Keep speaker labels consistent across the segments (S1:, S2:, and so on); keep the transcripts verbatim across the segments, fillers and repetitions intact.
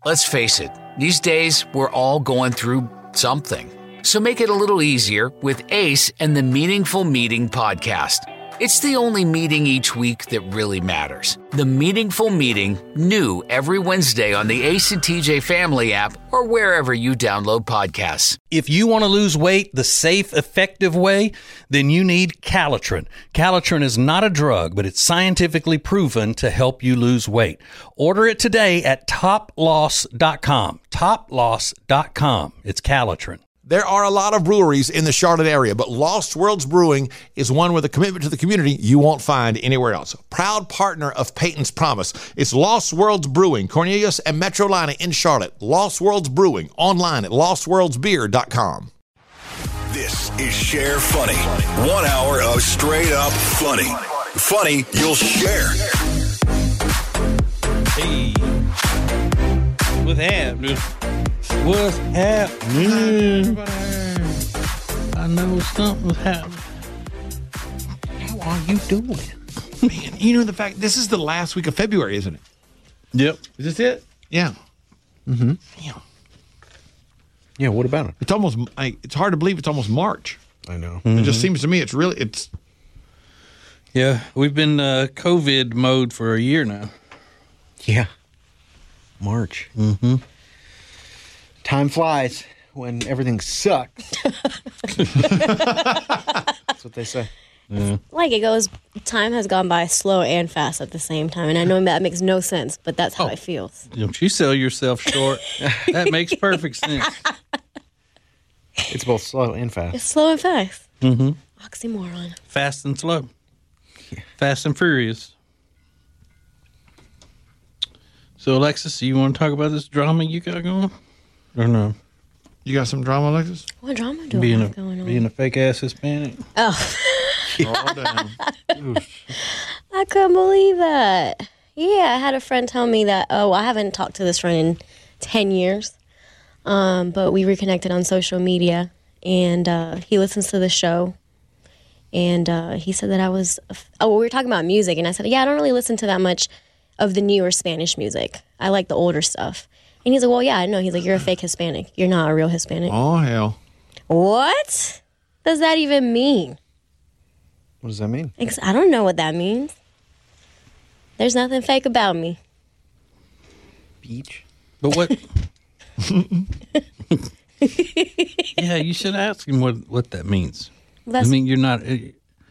S1: Let's face it, these days we're all going through something. So make it a little easier with Ace and the Meaningful Meeting podcast. It's the only meeting each week that really matters. The Meaningful Meeting, new every Wednesday on the Ace and T J Family app or wherever you download podcasts.
S2: If you want to lose weight the safe, effective way, then you need Calitrin. Calitrin is not a drug, but it's scientifically proven to help you lose weight. Order it today at top loss dot com. top loss dot com. It's Calitrin.
S3: There are a lot of breweries in the Charlotte area, but Lost Worlds Brewing is one with a commitment to the community you won't find anywhere else. Proud partner of Peyton's Promise. It's Lost Worlds Brewing, Cornelius and Metrolina in Charlotte. Lost Worlds Brewing, online at lost worlds beer dot com.
S4: This is Share Funny. One hour of straight up funny. Funny you'll share.
S2: Hey. What's happening? What's happening? I know something's happening. How are you doing?
S3: Man, you know the fact, this is the last week of February, isn't it?
S2: Yep.
S3: Is this it? Yeah.
S5: Mm-hmm.
S3: Yeah.
S5: Yeah, what about it?
S3: It's almost, I, it's hard to believe it's almost March.
S5: I know.
S3: Mm-hmm. It just seems to me it's really, it's.
S2: Yeah, we've been uh, COVID mode for a year now.
S5: Yeah. March.
S2: Mm-hmm.
S5: Time flies when everything sucks. That's what they say.
S2: Yeah.
S6: Like it goes, time has gone by slow and fast at the same time. And I know that makes no sense, but that's how
S2: Oh.
S6: it feels.
S2: Don't you sell yourself short. That makes perfect sense.
S5: It's both slow and fast.
S6: It's slow and fast.
S2: Mm-hmm.
S6: Oxymoron.
S2: Fast and slow. Fast and furious. So, Alexis, you want to talk about this drama you got going? Or no?
S3: You got some drama, Alexis?
S6: What drama do
S2: Being
S6: I
S2: a,
S6: have going on?
S2: being a fake-ass Hispanic?
S6: Oh,
S3: Oh, damn.
S6: I couldn't believe that. Yeah, I had a friend tell me that, oh, I haven't talked to this friend in ten years, um, but we reconnected on social media, and uh, he listens to the show, and uh, he said that I was, oh, we were talking about music, and I said, yeah, I don't really listen to that much of the newer Spanish music. I like the older stuff. And he's like, well, yeah, I know. He's like, you're a fake Hispanic. You're not a real Hispanic.
S3: Oh, hell.
S6: What does that even mean?
S5: What does that mean?
S6: Ex- I don't know what that means. There's nothing fake about me.
S5: Beach?
S2: But what? Yeah, you should ask him what, what that means.
S6: That's,
S2: I mean, you're not... Uh,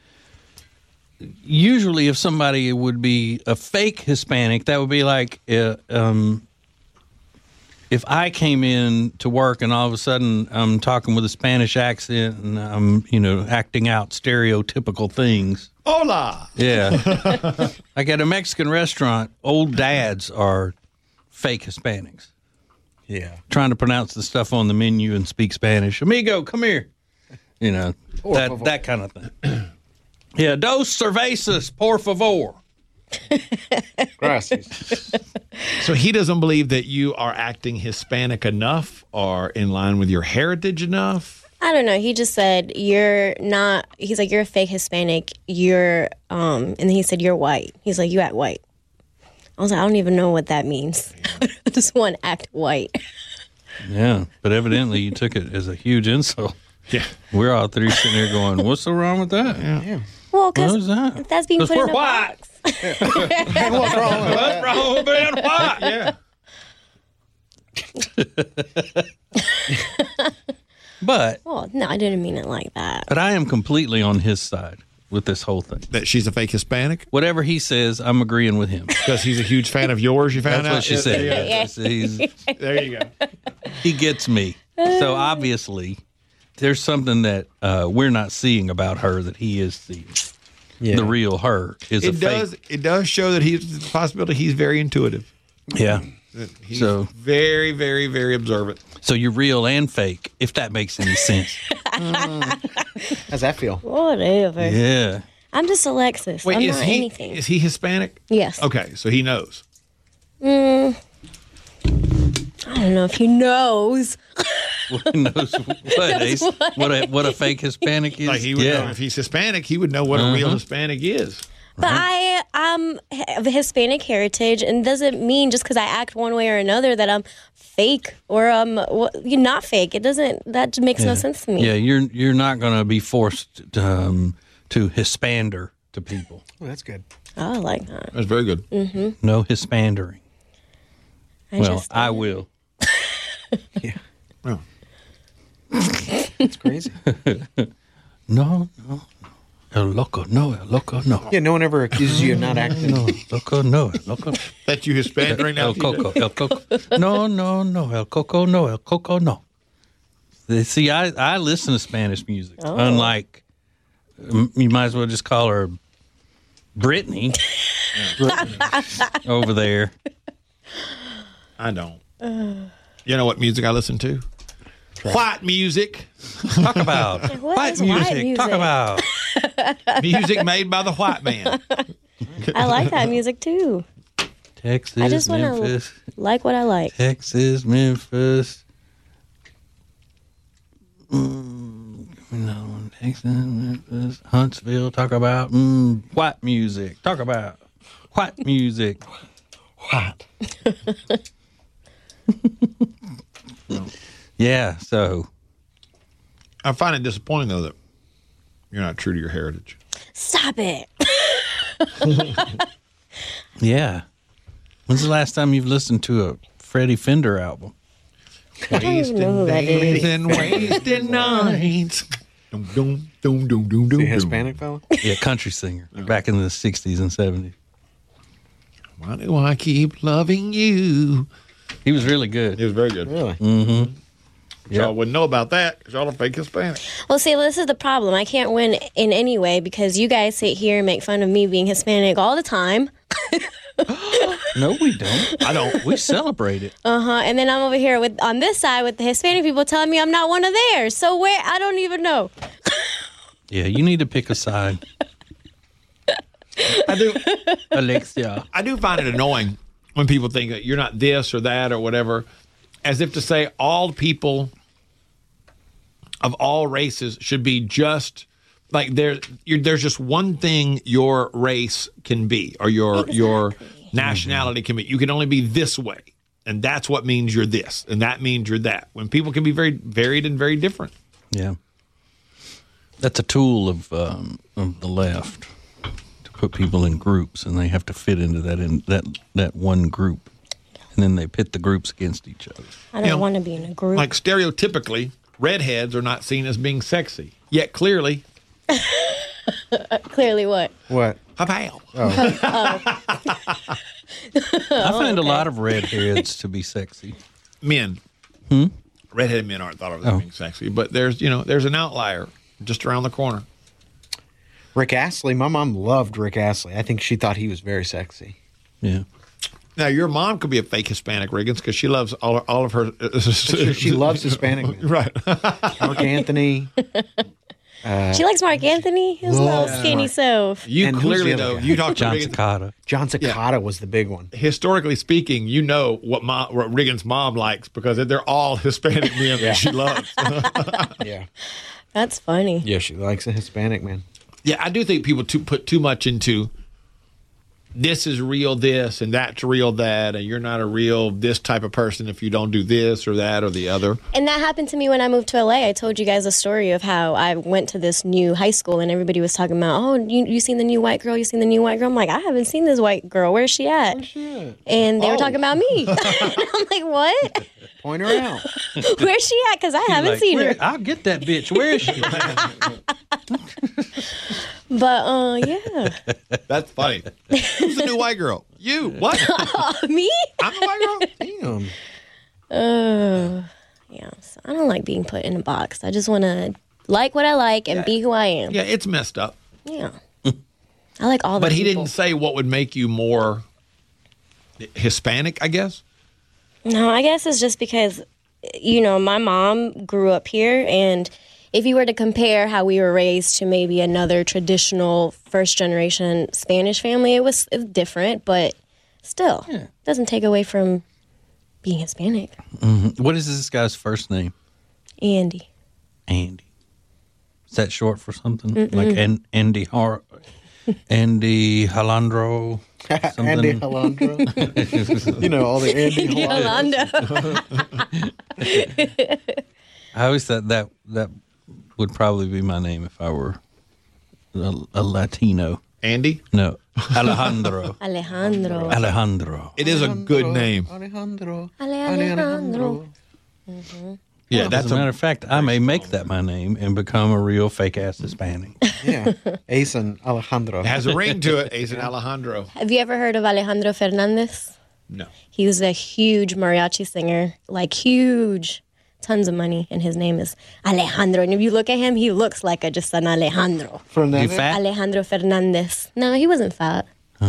S2: usually, if somebody would be a fake Hispanic, that would be like... Uh, um, if I came in to work and all of a sudden I'm talking with a Spanish accent and I'm, you know, acting out stereotypical things.
S3: Hola.
S2: Yeah. Like at a Mexican restaurant, old dads are fake Hispanics.
S5: Yeah.
S2: Trying to pronounce the stuff on the menu and speak Spanish. Amigo, come here. You know,
S5: Por
S2: that,
S5: favor.
S2: that kind of thing. Yeah, dos cervezas, por favor.
S5: Gracias.
S3: So he doesn't believe that you are acting Hispanic enough or in line with your heritage enough?
S6: I don't know. He just said, you're not, he's like, you're a fake Hispanic. You're, um, and then he said, you're white. He's like, you act white. I was like, I don't even know what that means. I just want to act white.
S2: Yeah, but evidently you took it as a huge insult.
S3: Yeah.
S2: We're all three sitting there going, what's so wrong with that?
S3: Yeah.
S5: Yeah.
S6: Well,
S2: What was
S6: because
S2: that?
S6: that's being
S2: 'Cause
S6: put
S2: we're
S6: in a
S2: white.
S6: box.
S5: What's wrong with
S2: What's wrong with being white?
S3: Yeah.
S2: But
S6: Well, no, I didn't mean it like that.
S2: but I am completely on his side with this whole thing.
S3: That she's a fake Hispanic?
S2: Whatever he says, I'm agreeing with him.
S3: Because he's a huge fan of yours, you found
S2: That's
S3: out?
S2: what she
S3: Yeah,
S2: said.
S3: yeah.
S2: Yes, he's-
S3: There you go.
S2: he gets me. So obviously, there's something that uh, we're not seeing about her that he is seeing.
S5: Yeah.
S2: The real her is a
S3: It does
S2: fake.
S3: it does show that he's the possibility he's very intuitive.
S2: Yeah.
S3: That He's
S2: So-
S3: very, very, very observant.
S2: So you're real and fake, if that makes any sense.
S5: How's that feel?
S6: Whatever.
S2: Yeah.
S6: I'm just Alexis.
S3: Wait,
S6: I'm
S3: is
S6: not
S3: he
S6: anything.
S3: is he Hispanic?
S6: Yes.
S3: Okay, so he knows.
S6: Mm, I don't know if he knows.
S2: What knows what, Ace? what a what a fake Hispanic is?
S3: Like he would
S2: yeah.
S3: know if he's Hispanic, he would know what a real
S2: Uh-huh.
S3: Hispanic is.
S6: But I am of Hispanic heritage, and doesn't mean just because I act one way or another that I'm fake or um well, you're not fake. It doesn't. That makes
S2: Yeah.
S6: no sense to me.
S2: Yeah, you're you're not going to be forced to, um, to Hispander to people.
S5: Oh, that's good.
S6: I like that.
S3: That's very good.
S2: No Hispandering.
S6: I
S2: well,
S6: just,
S2: I will.
S5: Yeah.
S3: Yeah.
S5: It's crazy.
S2: No, no. El loco, no, el loco, no.
S5: Yeah, no one ever accuses you of not acting.
S2: No, loco, no, el loco.
S3: That you Hispanic now.
S2: El coco, el coco. No, no, no, el coco, no, el coco, no. See, I, I listen to Spanish music.
S6: Oh.
S2: Unlike, um, you might as well just call her Brittany over there.
S3: I don't. You know what music I listen to? White music.
S2: Talk about
S6: What
S2: white
S6: is white
S2: music. Talk
S6: music?
S2: about
S3: Music made by the white man.
S6: I like that music too.
S2: Texas,
S6: I just want to
S2: Memphis,
S6: like what I like.
S2: Texas, Memphis. Mm, no, Texas, Memphis, Huntsville. Talk about mm, white music. Talk about white music. White. Yeah, so
S3: I find it disappointing, though, that you're not true to your heritage.
S6: Stop it.
S2: yeah. When's the last time you've listened to a Freddie Fender album?
S6: I don't even know who that is.
S3: and wasted nights. Dum, dum, dum, dum, dum, dum,
S5: The
S3: dum.
S5: Hispanic fella?
S2: Yeah, country singer back in the sixties and seventies.
S3: Why do I keep loving you?
S2: He was really good.
S3: It was very good.
S5: Really?
S2: Mm-hmm.
S3: Y'all wouldn't know about that because y'all are fake Hispanic.
S6: Well, see, this is the problem. I can't win in any way because you guys sit here and make fun of me being Hispanic all the time.
S2: No, we don't.
S3: I don't.
S2: We celebrate it.
S6: Uh huh. And then I'm over here with on this side with the Hispanic people telling me I'm not one of theirs. So where I don't even know.
S2: Yeah, you need to pick a side.
S3: I do.
S2: Alexia.
S3: I do find it annoying when people think that you're not this or that or whatever, as if to say all people of all races should be just like there. You're, there's just one thing your race can be, or your your nationality can be. You can only be this way, and that's what means you're this, and that means you're that. When people can be very varied and very different.
S2: Yeah. That's a tool of um, of the left to put people in groups, and they have to fit into that in that that one group, and then they pit the groups against each other.
S6: I don't
S3: Yeah.
S6: want to be in a group.
S3: Like stereotypically, redheads are not seen as being sexy, yet clearly,
S6: Clearly, what?
S5: What?
S3: pow.
S2: I find a lot of redheads to be sexy.
S3: Men.
S2: Hmm?
S3: Redheaded men aren't thought of as
S2: Oh.
S3: being sexy, but there's you know there's an outlier just around the corner.
S5: Rick Astley. My mom loved Rick Astley. I think she thought he was very sexy.
S2: Yeah.
S3: Now your mom could be a fake Hispanic, Riggins, because she loves all all of her.
S5: She loves Hispanic men.
S3: Right.
S5: Mark Anthony.
S6: She likes Mark Anthony. His little skinny self.
S3: You
S5: And who's the
S3: clearly
S5: other
S3: know.
S5: guy?
S3: You talk to
S2: John
S3: Riggins.
S2: Cicada.
S5: John Cicada was the big one.
S3: Historically speaking, you know what, mom, what Riggins' mom likes because they're all Hispanic men that she loves.
S5: Yeah.
S6: That's funny.
S5: Yeah, she likes a Hispanic man.
S3: Yeah, I do think people too, put too much into this is real this and that's real that, and you're not a real this type of person if you don't do this or that or the other.
S6: And that happened to me when I moved to L A. I told you guys a story of how I went to this new high school and everybody was talking about, oh, you you seen the new white girl? You seen the new white girl? I'm like, I haven't seen this white girl. Where's she at? And they were talking about me. And I'm like, what?
S5: Point her out.
S6: Where's she at? Because I haven't
S2: Like,
S6: seen her.
S2: "Where- I'll get that bitch. Where is she?
S6: But uh, yeah,
S3: That's funny. Who's the new white girl? You. What?
S6: me.
S3: I'm the white girl?
S5: Damn.
S6: Uh, yeah. So I don't like being put in a box. I just want to like what I like and be who I am.
S3: Yeah, it's messed up.
S6: Yeah. I like all the
S3: But he
S6: people.
S3: didn't say what would make you more Hispanic, I guess.
S6: No, I guess it's just because, you know, my mom grew up here, and if you were to compare how we were raised to maybe another traditional first generation Spanish family, it was, it was different, but still, doesn't take away from being Hispanic.
S2: What is this guy's first name?
S6: Andy.
S2: Andy. Is that short for something? Like An- Andy Har? Andy Halandro. Something.
S5: Andy Halandro. You know, all the Andy Halandro.
S2: I always thought that that would probably be my name if I were a, a Latino.
S3: Andy?
S2: No, Alejandro.
S6: Alejandro.
S2: Alejandro.
S3: It is a good name.
S5: Alejandro.
S6: Alejandro.
S3: Yeah,
S2: As
S3: that's
S2: a
S3: a
S2: matter of fact, I may make that my name and become a real fake ass Hispanic.
S5: Yeah. Ace and Alejandro.
S3: It has a ring to it. Ace and Alejandro.
S6: Have you ever heard of Alejandro Fernandez?
S3: No.
S6: He was a huge mariachi singer, like huge, tons of money, and his name is Alejandro. And if you look at him, he looks like a, just an Alejandro.
S5: Fernandez?
S2: You fat?
S6: Alejandro Fernandez. No, he wasn't fat.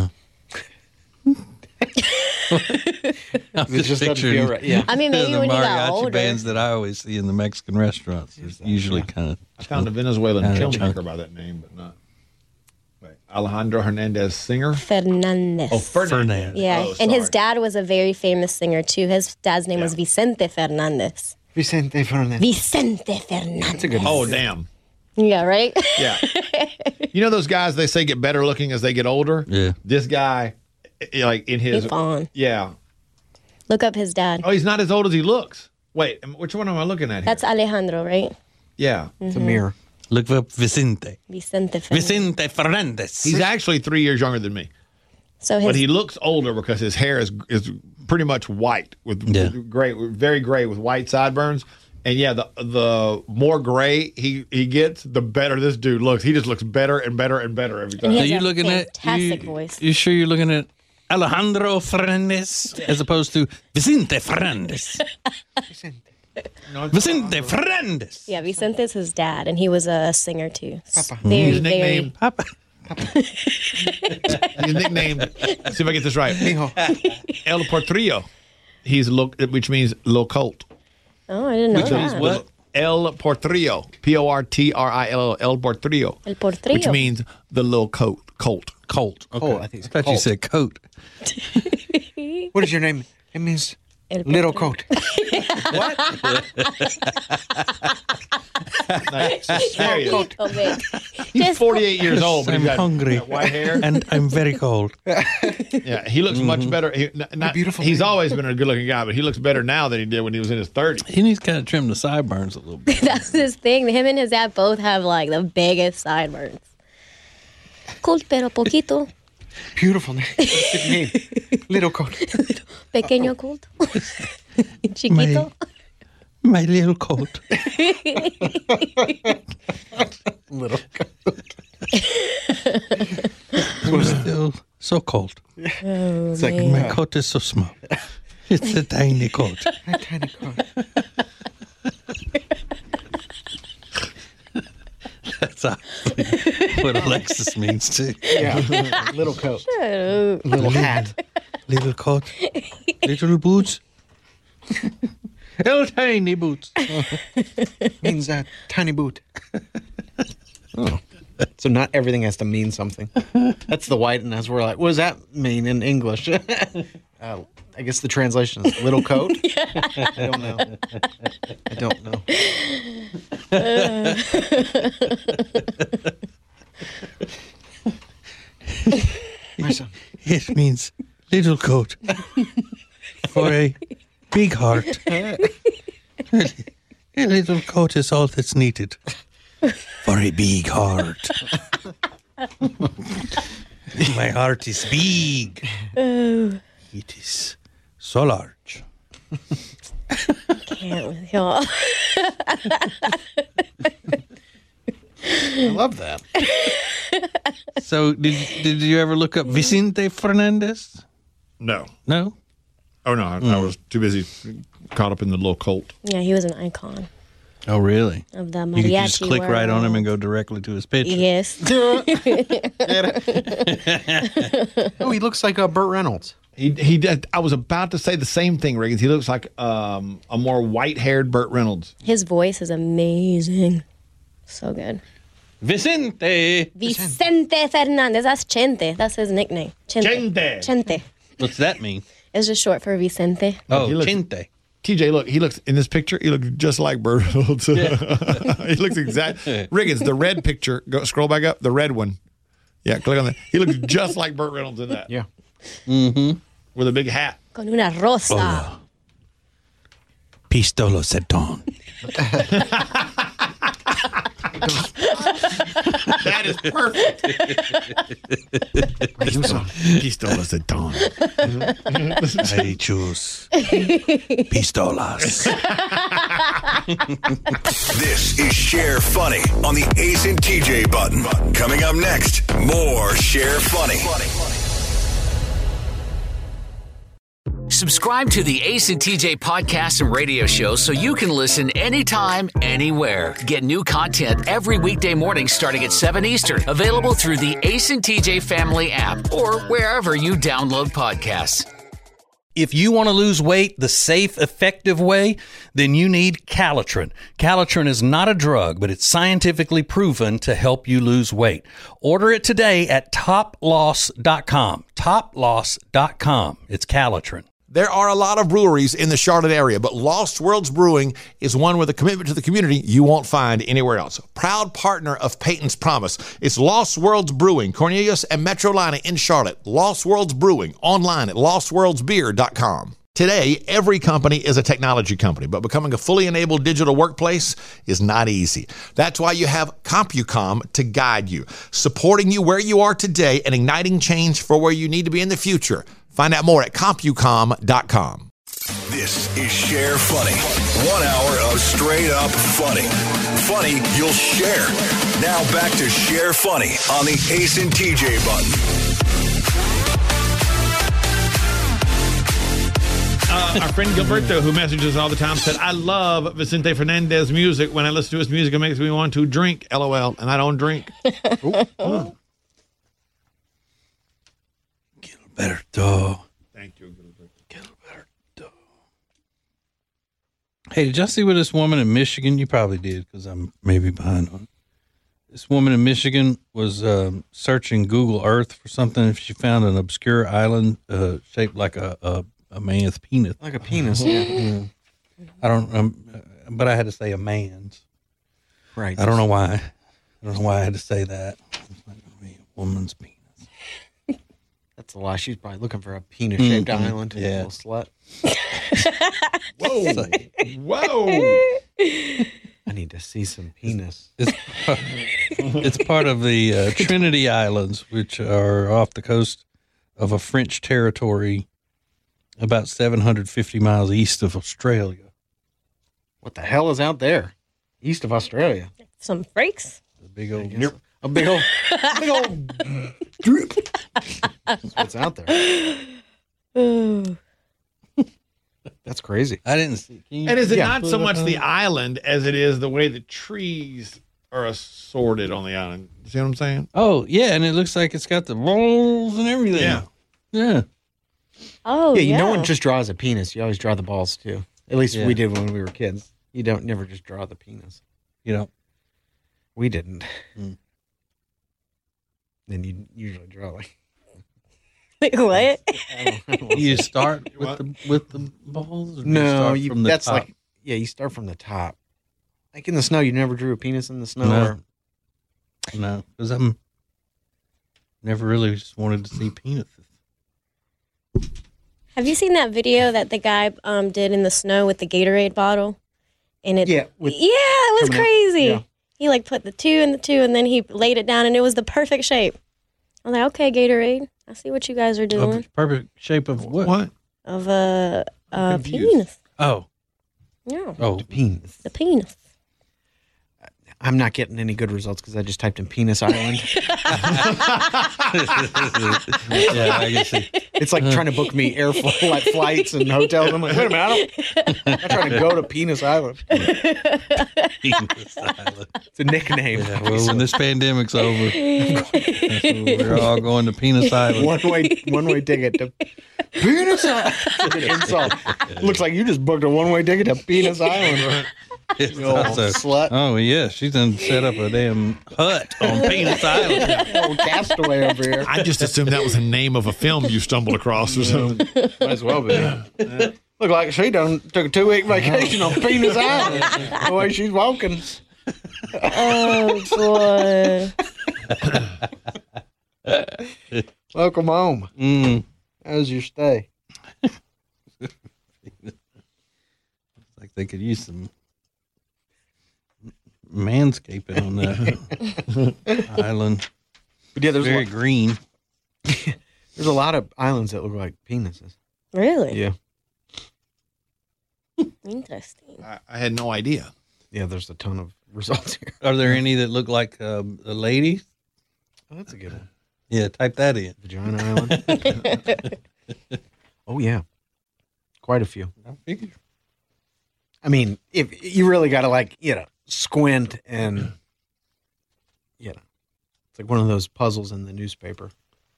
S5: It just doesn't feel right. Yeah.
S6: I mean, maybe
S2: the
S6: when you got
S2: mariachi
S6: older.
S2: bands that I always see in the Mexican restaurants is usually kind of.
S3: I found a Venezuelan
S2: Uh,
S3: filmmaker by that name, but not. Wait, Alejandro Hernandez, singer?
S6: Fernandez.
S3: Oh, Fernandez.
S2: Fernandez.
S6: Yeah,
S3: Oh,
S6: and his
S3: sorry.
S6: dad was a very famous singer too. His dad's name was
S3: Yeah.
S6: Vicente Fernandez.
S5: Vicente Fernandez.
S6: Vicente Fernandez.
S5: That's a good
S3: Oh,
S5: name.
S3: damn.
S6: Yeah, right?
S3: Yeah. You know those guys they say get better looking as they get older?
S2: Yeah.
S3: This guy, eh, like in his.
S6: Keep on.
S3: Yeah.
S6: Look up his dad.
S3: Oh, he's not as old as he looks. Wait, am- which one am I looking at here?
S6: That's Alejandro, right?
S3: Yeah.
S5: It's a mirror.
S2: Look up Vicente.
S6: Vicente Fernandez.
S2: Vicente Fernandez.
S3: He's actually three years younger than me.
S6: So his
S3: But he looks older because his hair is is pretty much white with,
S2: Yeah.
S3: with gray, very gray with white sideburns. And yeah, the the more gray he, he gets, the better this dude looks. He just looks better and better and better every time.
S6: he
S2: So
S6: has
S2: you
S6: a
S2: looking at
S6: fantastic
S2: you,
S6: voice.
S2: You sure you're looking at Alejandro Fernandez as opposed to Vicente Fernandez? Vicente Fernandez.
S6: Yeah, Vicente's his dad, and he was a singer too.
S5: Papa.
S6: Very,
S3: He's
S6: very.
S3: nicknamed.
S2: Papa.
S3: He's nicknamed. See if I get this right.
S5: Mijo.
S3: El Portrillo. He's lo, which means low colt.
S6: Oh, I didn't know
S3: Which
S6: that.
S3: means what? El Portrillo. P O R T R I L O. El Portrillo.
S6: El Portrillo.
S3: Which means the little coat. Colt.
S2: Colt. Okay.
S5: Colt, I think it's
S2: thought you
S5: Colt.
S2: said coat.
S5: What is your name? It means
S6: El
S5: little
S6: Portrillo.
S5: coat.
S3: There he is.
S6: Oh, wait.
S3: He's
S6: Just-
S3: forty-eight years old, but
S2: I'm
S3: he's got
S2: hungry.
S3: got white hair.
S2: And I'm very cold.
S3: Yeah, he looks much better. He, n- not,
S5: beautiful
S3: He's
S5: man.
S3: always been a good-looking guy, but he looks better now than he did when he was in his thirties.
S2: He needs to kind of trim the sideburns a little bit.
S6: That's his thing. Him and his dad both have like the biggest sideburns. Cool, pero poquito.
S5: Beautiful name. Good name. Little coat.
S6: Pequeño culto. Chiquito.
S2: My little coat.
S5: Little coat.
S2: It's still so cold.
S5: It's like
S2: My
S5: uh,
S2: coat is so small. It's a tiny coat.
S5: a tiny coat.
S2: That's obviously what Alexis means too.
S5: Yeah. Little coat. Little hat.
S2: Little coat. Little boots. Little tiny boots.
S5: Means a tiny boot. Oh. So not everything has to mean something. That's the white, and as we're like, what does that mean in English? uh, I guess the translation is little coat. I don't know. I don't know. My son.
S2: It means little coat for a big heart. A little coat is all that's needed for a big heart. My heart is big. It is so large.
S6: Can't with y'all.
S5: I love that.
S2: So, did did you ever look up Vicente Fernandez?
S3: No.
S2: No.
S3: Oh, no. I, I was too busy caught up in the little colt.
S6: Yeah, he was an icon
S2: Oh, really?
S6: of the
S2: You
S6: mariachi
S2: could just click
S6: world.
S2: right on him and go directly to his picture.
S6: Yes.
S5: Oh, he looks like uh, Burt Reynolds.
S3: He he did. I was about to say the same thing, Riggins. He looks like um, a more white-haired Burt Reynolds.
S6: His voice is amazing. So good.
S2: Vicente.
S6: Vicente Fernandez. That's Chente. That's his nickname. Chente.
S3: Chente.
S6: Chente.
S2: What's that mean?
S6: It's just short for Vicente.
S2: Oh,
S3: He looks-
S2: Chente.
S3: T J, look, he looks in this picture. He looks just like Burt Reynolds. He looks exact. Riggins, the red picture. Go scroll back up. The red one. Yeah, click on that. He looks just like Burt Reynolds in that.
S5: Yeah.
S2: Mm-hmm.
S3: With a big hat.
S6: Con una rosa.
S2: Hola. Pistolo Seton.
S3: That is perfect. Pistolas at dawn.
S2: I choose pistolas.
S4: This is Share Funny on the Ace and T J button. Coming up next, more Share Funny.
S1: Subscribe to the Ace and T J podcast and radio show so you can listen anytime, anywhere. Get new content every weekday morning starting at seven Eastern. Available through the Ace and T J family app or wherever you download podcasts.
S2: If you want to lose weight the safe, effective way, then you need Calitrin. Calitrin is not a drug, but it's scientifically proven to help you lose weight. Order it today at top loss dot com. top loss dot com. It's Calitrin.
S3: There are a lot of breweries in the Charlotte area, but Lost Worlds Brewing is one with a commitment to the community you won't find anywhere else. Proud partner of Peyton's Promise. It's Lost Worlds Brewing, Cornelius and Metrolina in Charlotte. Lost Worlds Brewing, online at lost worlds beer dot com. Today, every company is a technology company, but becoming a fully enabled digital workplace is not easy. That's why you have CompuCom to guide you, supporting you where you are today and igniting change for where you need to be in the future. Find out more at compucom dot com.
S4: This is Share Funny. One hour of straight up funny. Funny you'll share. Now back to Share Funny on the Ace and T J button.
S3: Uh, our friend Gilberto, who messages all the time, said, I love Vicente Fernandez music. When I listen to his music, it makes me want to drink, LOL. And I don't drink. Ooh.
S2: Gilberto.
S3: Thank you, Gilberto.
S2: Gilberto. Hey, did y'all see what this woman in Michigan? You probably did, because I'm maybe behind on it. This woman in Michigan was um, searching Google Earth for something. If she found an obscure island uh, shaped like a, a a man's penis.
S5: Like a penis, yeah.
S2: yeah. I don't, um, but I had to say a man's.
S5: Right.
S2: I don't know why. I don't know why I had to say that. It's not going to be a woman's penis.
S5: That's a lie. She's probably looking for a penis-shaped
S2: Mm-hmm.
S5: island.
S2: Yeah.
S5: Little slut.
S3: Whoa. Whoa.
S5: I need to see some penis.
S2: It's part, it's part of the uh, Trinity Islands, which are off the coast of a French territory about seven hundred fifty miles east of Australia.
S5: What the hell is out there? East of Australia.
S6: Some freaks.
S2: The big old.
S5: A big old, a big old drip. That's what's out there.
S6: Ooh.
S5: That's crazy.
S2: I didn't see. You,
S3: And is it
S5: Yeah.
S3: not so much the island as it is the way the trees are assorted on the island? See what I'm saying?
S2: Oh yeah, and it looks like it's got the balls and everything.
S3: Yeah.
S2: Yeah.
S6: Oh,
S5: yeah,
S6: yeah.
S5: you no one just draws a penis. You always draw the balls too. At least
S2: Yeah.
S5: we did when we were kids. You don't never just draw the penis.
S2: You know.
S5: We didn't.
S2: Mm.
S5: Then you usually draw like.
S6: Wait, what?
S5: I don't, I don't
S2: You
S5: say.
S2: start with the with the balls. Or do you
S5: No,
S2: start
S5: you,
S2: from the
S5: that's
S2: top?
S5: like yeah. You start from the top. Like in the snow, you never drew a penis in the snow.
S2: No.
S5: Or,
S2: No, because I'm never really just wanted to see penises.
S6: Have you seen that video that the guy um, did in the snow with the Gatorade bottle? And it,
S5: Yeah, with-
S6: yeah, it was
S5: coming out,
S6: crazy.
S5: yeah.
S6: He like put the two and the two, and then he laid it down, and it was the perfect shape. I was like, okay, Gatorade, I see what you guys are doing.
S2: Of perfect shape of what?
S3: What?
S6: Of a, a
S3: confused.
S6: penis.
S2: Oh,
S6: Yeah,
S2: oh,
S5: penis.
S6: the penis.
S5: I'm not getting any good results because I just typed in penis island.
S2: yeah, I can see.
S5: It's like trying to book me air fl- like flights and hotels. I'm like, wait a minute, I don't, I'm not trying to go to Penis Island.
S2: Penis Island.
S5: It's a nickname.
S2: Yeah, well, when this pandemic's over, we're all going to Penis Island.
S5: One way, one way ticket to Penis Island. It's an insult. Looks like you just booked a one way ticket to Penis Island.
S2: It's
S5: You old
S2: also-
S5: slut.
S2: Oh yeah, she's done set up a damn hut on Penis Island.
S5: Old castaway over here.
S3: I just assumed that was the name of a film you stumbled across or something.
S5: Might as well be. Look like she done took a two week vacation on Penis Island. The way she's walking.
S6: Oh boy.
S5: Welcome home.
S2: Mm.
S5: How was your stay?
S2: Like they could use some manscaping on that island.
S5: But yeah, there's a,
S2: Very
S5: lot,
S2: green.
S5: there's a lot of islands that look like penises.
S6: Really?
S5: Yeah.
S6: Interesting.
S3: I, I had no idea.
S5: Yeah, there's a ton of results here.
S2: Are there any that look like um, a lady?
S5: Oh, that's a good one.
S2: Yeah, type that in.
S5: Vagina Island. Oh, yeah. Quite a few.
S2: I figured.
S5: I mean, if you really got to, like, you know, squint and, you know, it's like one of those puzzles in the newspaper.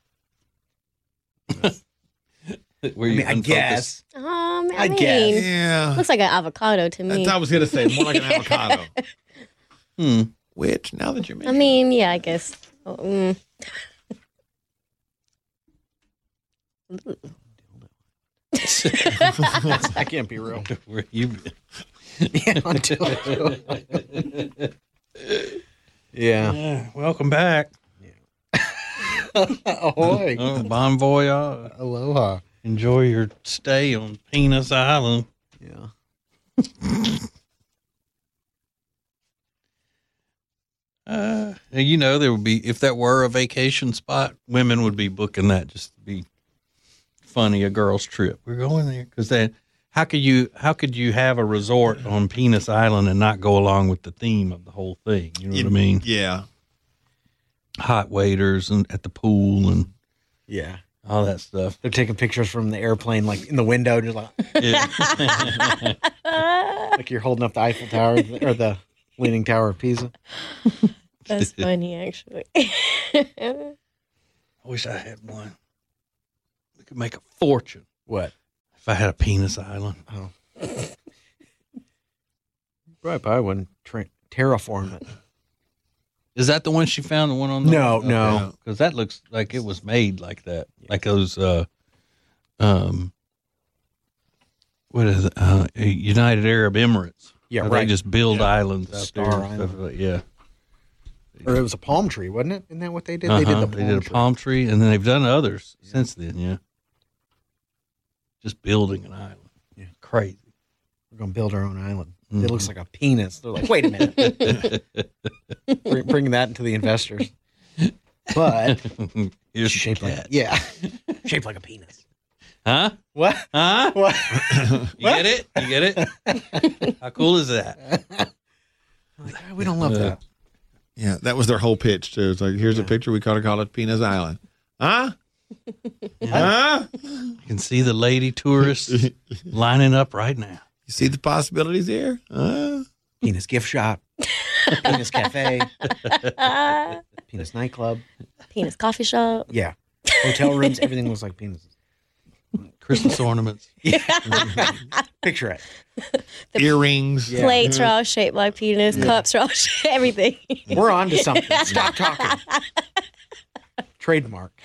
S2: Where
S5: I
S2: you
S5: mean, I
S2: unfocus.
S5: guess.
S6: Um, I,
S5: I
S6: mean,
S5: guess.
S3: Yeah.
S6: looks like an avocado to me.
S3: That's, I was going to say, more like an avocado.
S2: Hmm.
S3: Which, now that you're
S6: I
S3: mentioning
S6: mean, yeah, I guess. Oh, mm.
S5: That can't be real.
S2: Where you?
S5: Yeah, until. Yeah.
S2: Yeah, welcome back.
S5: Ahoy.
S2: Oh, bon voyage.
S5: Aloha.
S2: Enjoy your stay on Penis Island.
S5: Yeah.
S2: Uh, you know, there would be, if that were a vacation spot, women would be booking that just to be funny, a girl's trip. We're going there because then how could you, how could you have a resort on Penis Island and not go along with the theme of the whole thing? You know what I mean?
S3: Yeah.
S2: Hot waiters and at the pool and
S5: Yeah.
S2: all that stuff.
S5: They're taking pictures from the airplane, like in the window, just like,
S2: Yeah.
S5: like you're holding up the Eiffel Tower or the Leaning Tower of Pisa.
S6: That's funny, actually.
S2: I wish I had one. We could make a fortune
S5: What?
S2: if I had a Penis Island.
S5: Oh. Right, but I wouldn't tra- terraform it.
S2: Is that the one she found? The one on the
S5: No, no.
S2: because that looks like it was made like that, like those. Uh, um, what is it? Uh, United Arab Emirates?
S5: Yeah,
S2: Where
S5: right.
S2: They just build islands out
S5: Star
S2: there. and
S5: Island.
S2: stuff like- yeah,
S5: Or it was a palm tree, wasn't it? Isn't that what they did?
S2: uh-huh.
S5: They did the palm
S2: they did a
S5: tree.
S2: palm tree, and then they've done others since then. Yeah, just building an island.
S5: Yeah.
S2: Crazy.
S5: We're going to build our own island.
S2: Mhm.
S5: It looks like a penis. They're like, wait a minute. bring, bring that into the investors. But
S2: Here's
S5: shaped
S2: the
S5: like,
S2: cat.
S5: yeah, shaped like a penis.
S2: Huh?
S5: What?
S2: Huh?
S5: What?
S2: You get it? You get it? How cool is that?
S5: Like, "Ah, we don't love that.
S3: Yeah, that was their whole pitch, too. It's like, here's a picture. We gotta call it Penis Island. Huh? Huh?
S2: You can see the lady tourists lining up right now.
S3: You see the possibilities here? Huh?
S5: Penis gift shop, penis cafe, penis nightclub.
S6: Penis coffee shop.
S5: Yeah, hotel rooms. Everything looks like penises.
S2: Christmas ornaments.
S5: Picture it.
S3: Earrings.
S5: Yeah.
S6: Plates are all shaped like penis. Cups are all shaped, everything.
S5: We're on to something. Stop talking. Trademark.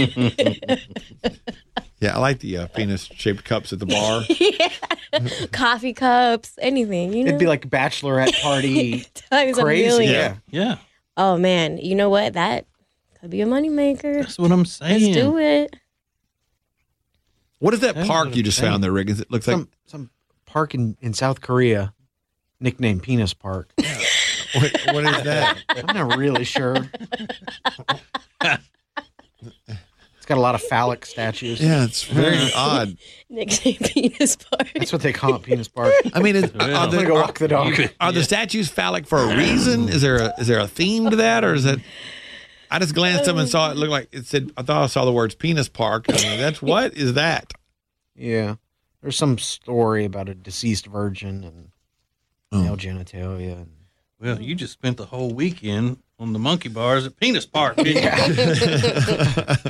S3: Yeah, I like the uh, penis-shaped cups at the bar.
S6: Coffee cups, anything. You know?
S5: It'd be like a bachelorette party.
S6: Times a
S5: Crazy.
S6: million.
S5: Yeah.
S2: Yeah,
S6: Oh man, you know what? That could be a moneymaker.
S2: that's what I'm saying.
S6: Let's do it.
S3: What is that
S2: That's
S3: park
S2: what
S3: you
S2: I'm
S3: just
S2: saying.
S3: found there, Rick? It looks like
S5: Some some park in, in South Korea, nicknamed Penis Park.
S3: what, what is that?
S5: I'm not really sure. It's got a lot of phallic statues.
S3: Yeah, it's very odd.
S6: Nickname penis part.
S5: That's what they call it, Penis Park.
S3: I mean, is,
S2: Yeah.
S3: are,
S5: I'm gonna
S3: the,
S5: go
S3: are,
S5: walk the dog.
S3: are the statues phallic for a reason? Is there a is there a theme to that, or is it? I just glanced up and saw it looked like it said. I thought I saw the words "penis park." I mean, that's what is that?
S5: Yeah. There's some story about a deceased virgin and
S3: Oh.
S5: male genitalia. And
S2: Well, you just spent the whole weekend on the monkey bars at Penis Park, didn't you?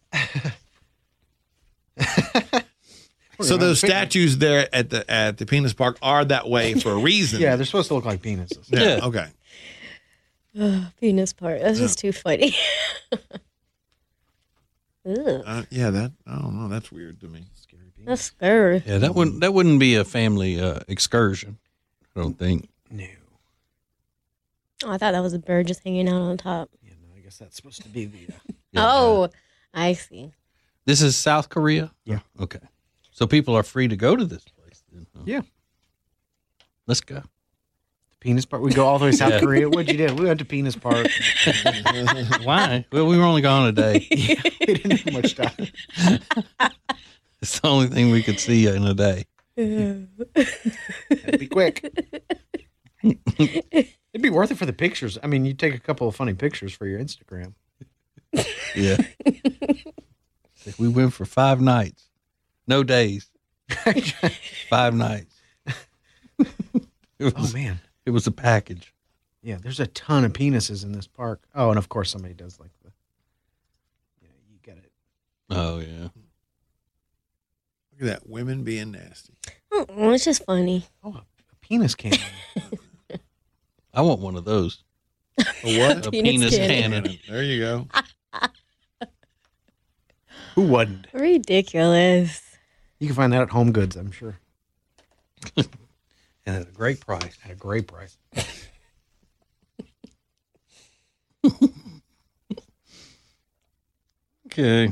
S3: So those statues there at the at the penis park are that way for a reason.
S5: yeah, they're supposed to look like penises.
S3: Yeah.
S2: Yeah.
S3: Okay.
S6: Ugh, penis part. That's just too funny. Ugh,
S3: Uh, yeah. That I don't know. That's weird to me.
S5: Scary penis.
S6: that's scary.
S2: Yeah, that wouldn't that wouldn't be a family uh, excursion. I don't think.
S5: No.
S6: Oh, I thought that was a bird just hanging out on top.
S5: Yeah, no, I guess that's supposed to be the uh,
S2: Yeah.
S6: Oh, I see.
S2: This is South Korea?
S5: Yeah.
S2: Okay. So people are free to go to this place then, huh?
S5: Yeah.
S2: Let's go.
S5: The Penis Park. We go all the way to South
S2: Yeah.
S5: Korea. What'd you do? We went to Penis Park.
S2: Why? Well, we were only gone a day.
S5: Yeah, we didn't have much time.
S2: It's the only thing we could see in a day.
S5: It'd be quick. It'd be worth it for the pictures. I mean, you take a couple of funny pictures for your Instagram.
S2: Yeah. We went for five nights. No days. Five nights. It was,
S5: Oh, man.
S2: It was a package.
S5: Yeah, there's a ton of penises in this park. Oh, and of course somebody does like the, yeah, you get it.
S2: Oh, yeah.
S3: Look at that. Women being nasty.
S6: Oh, it's just funny.
S5: Oh, a, a penis cannon.
S2: I want one of those.
S3: A what?
S2: A
S6: Penis
S2: penis
S6: cannon.
S2: cannon.
S3: There you go.
S5: Who wouldn't?
S6: Ridiculous.
S5: You can find that at Home Goods, I'm sure.
S2: And at a great price.
S5: At a great price.
S2: Okay.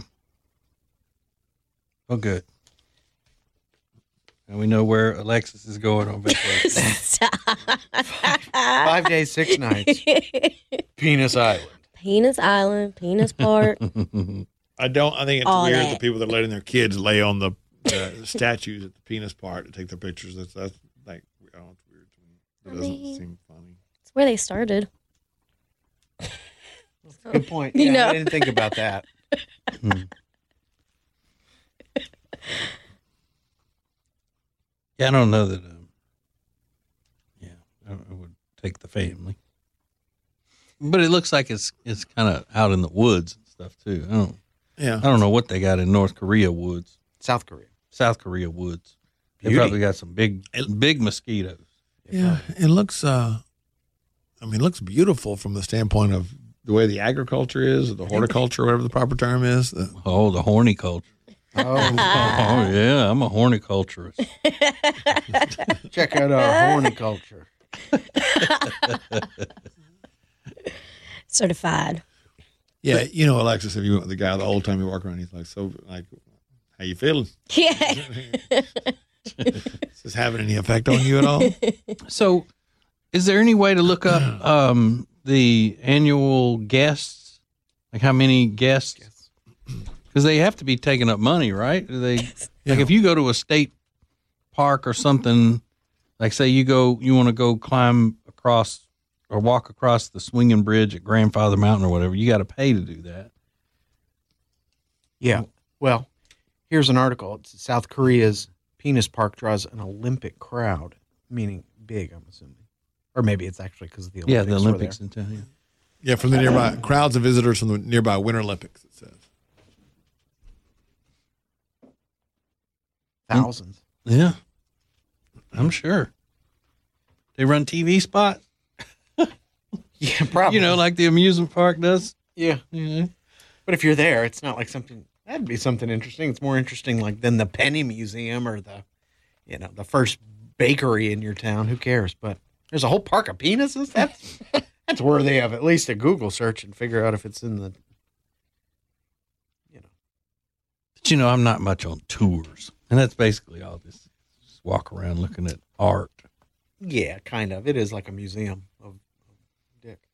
S2: Oh, good. And we know where Alexis is going on vacation.
S5: Five days, six nights. Penis Island.
S6: Penis Island, Penis Park.
S3: I don't. I think it's
S6: All
S3: weird
S6: that.
S3: that people that are letting their kids lay on the uh, statues at the penis part to take their pictures. That's that's like, oh, it's weird to me. It
S6: I
S3: doesn't
S6: mean-
S3: seem funny.
S6: It's where they started.
S5: Good point.
S6: You
S5: Yeah,
S6: know.
S5: I didn't think about that.
S2: Yeah, I don't know that. Um, yeah, I, I would take the family, but it looks like it's it's kind of out in the woods and stuff too. I don't
S3: Yeah.
S2: I don't know what they got in North Korea woods,
S5: South Korea.
S2: South Korea woods. They
S5: Beauty.
S2: probably got some big big mosquitoes.
S3: Yeah. It looks. Uh, I mean, it looks beautiful from the standpoint of the way the agriculture is, or the horticulture, whatever the proper term is. The,
S2: Oh, the horny culture.
S5: Oh,
S2: Oh yeah, I'm a horticulturist.
S5: check out our horticulture.
S6: Certified.
S3: yeah, you know, Alexis, if you went with the guy the whole time you walk around, he's like, "So, like, how you feeling?
S6: Yeah.
S3: Is this having any effect on you at all?"
S2: So, is there any way to look up um, the annual guests? Like how many guests? Because they have to be taking up money, right? Do they like if you go to a state park or something, like say you go, you want to go climb across or walk across the swinging bridge at Grandfather Mountain or whatever, you got to pay to do that.
S5: Yeah. Well, here's an article. It's South Korea's penis park draws an Olympic crowd, meaning big, I'm assuming. Or maybe it's actually because of the Olympics.
S2: Yeah, the
S5: were
S2: Olympics
S5: there.
S2: in town. Yeah.
S3: Yeah, from the nearby crowds of visitors from the nearby Winter Olympics. It says.
S5: Thousands.
S2: Yeah, I'm sure. They run T V spots,
S5: Yeah, probably.
S2: you know, like the amusement park does.
S5: yeah.
S2: Yeah.
S5: But if you're there, it's not like something, that'd be something interesting. It's more interesting like than the Penny Museum or the, you know, the first bakery in your town. Who cares? But there's a whole park of penises. That's, that's worthy of at least a Google search and figure out if it's in the, you know.
S2: But you know, I'm not much on tours, and that's basically all this. Just walk around looking at art.
S5: Yeah, kind of. It is like a museum of, of dick.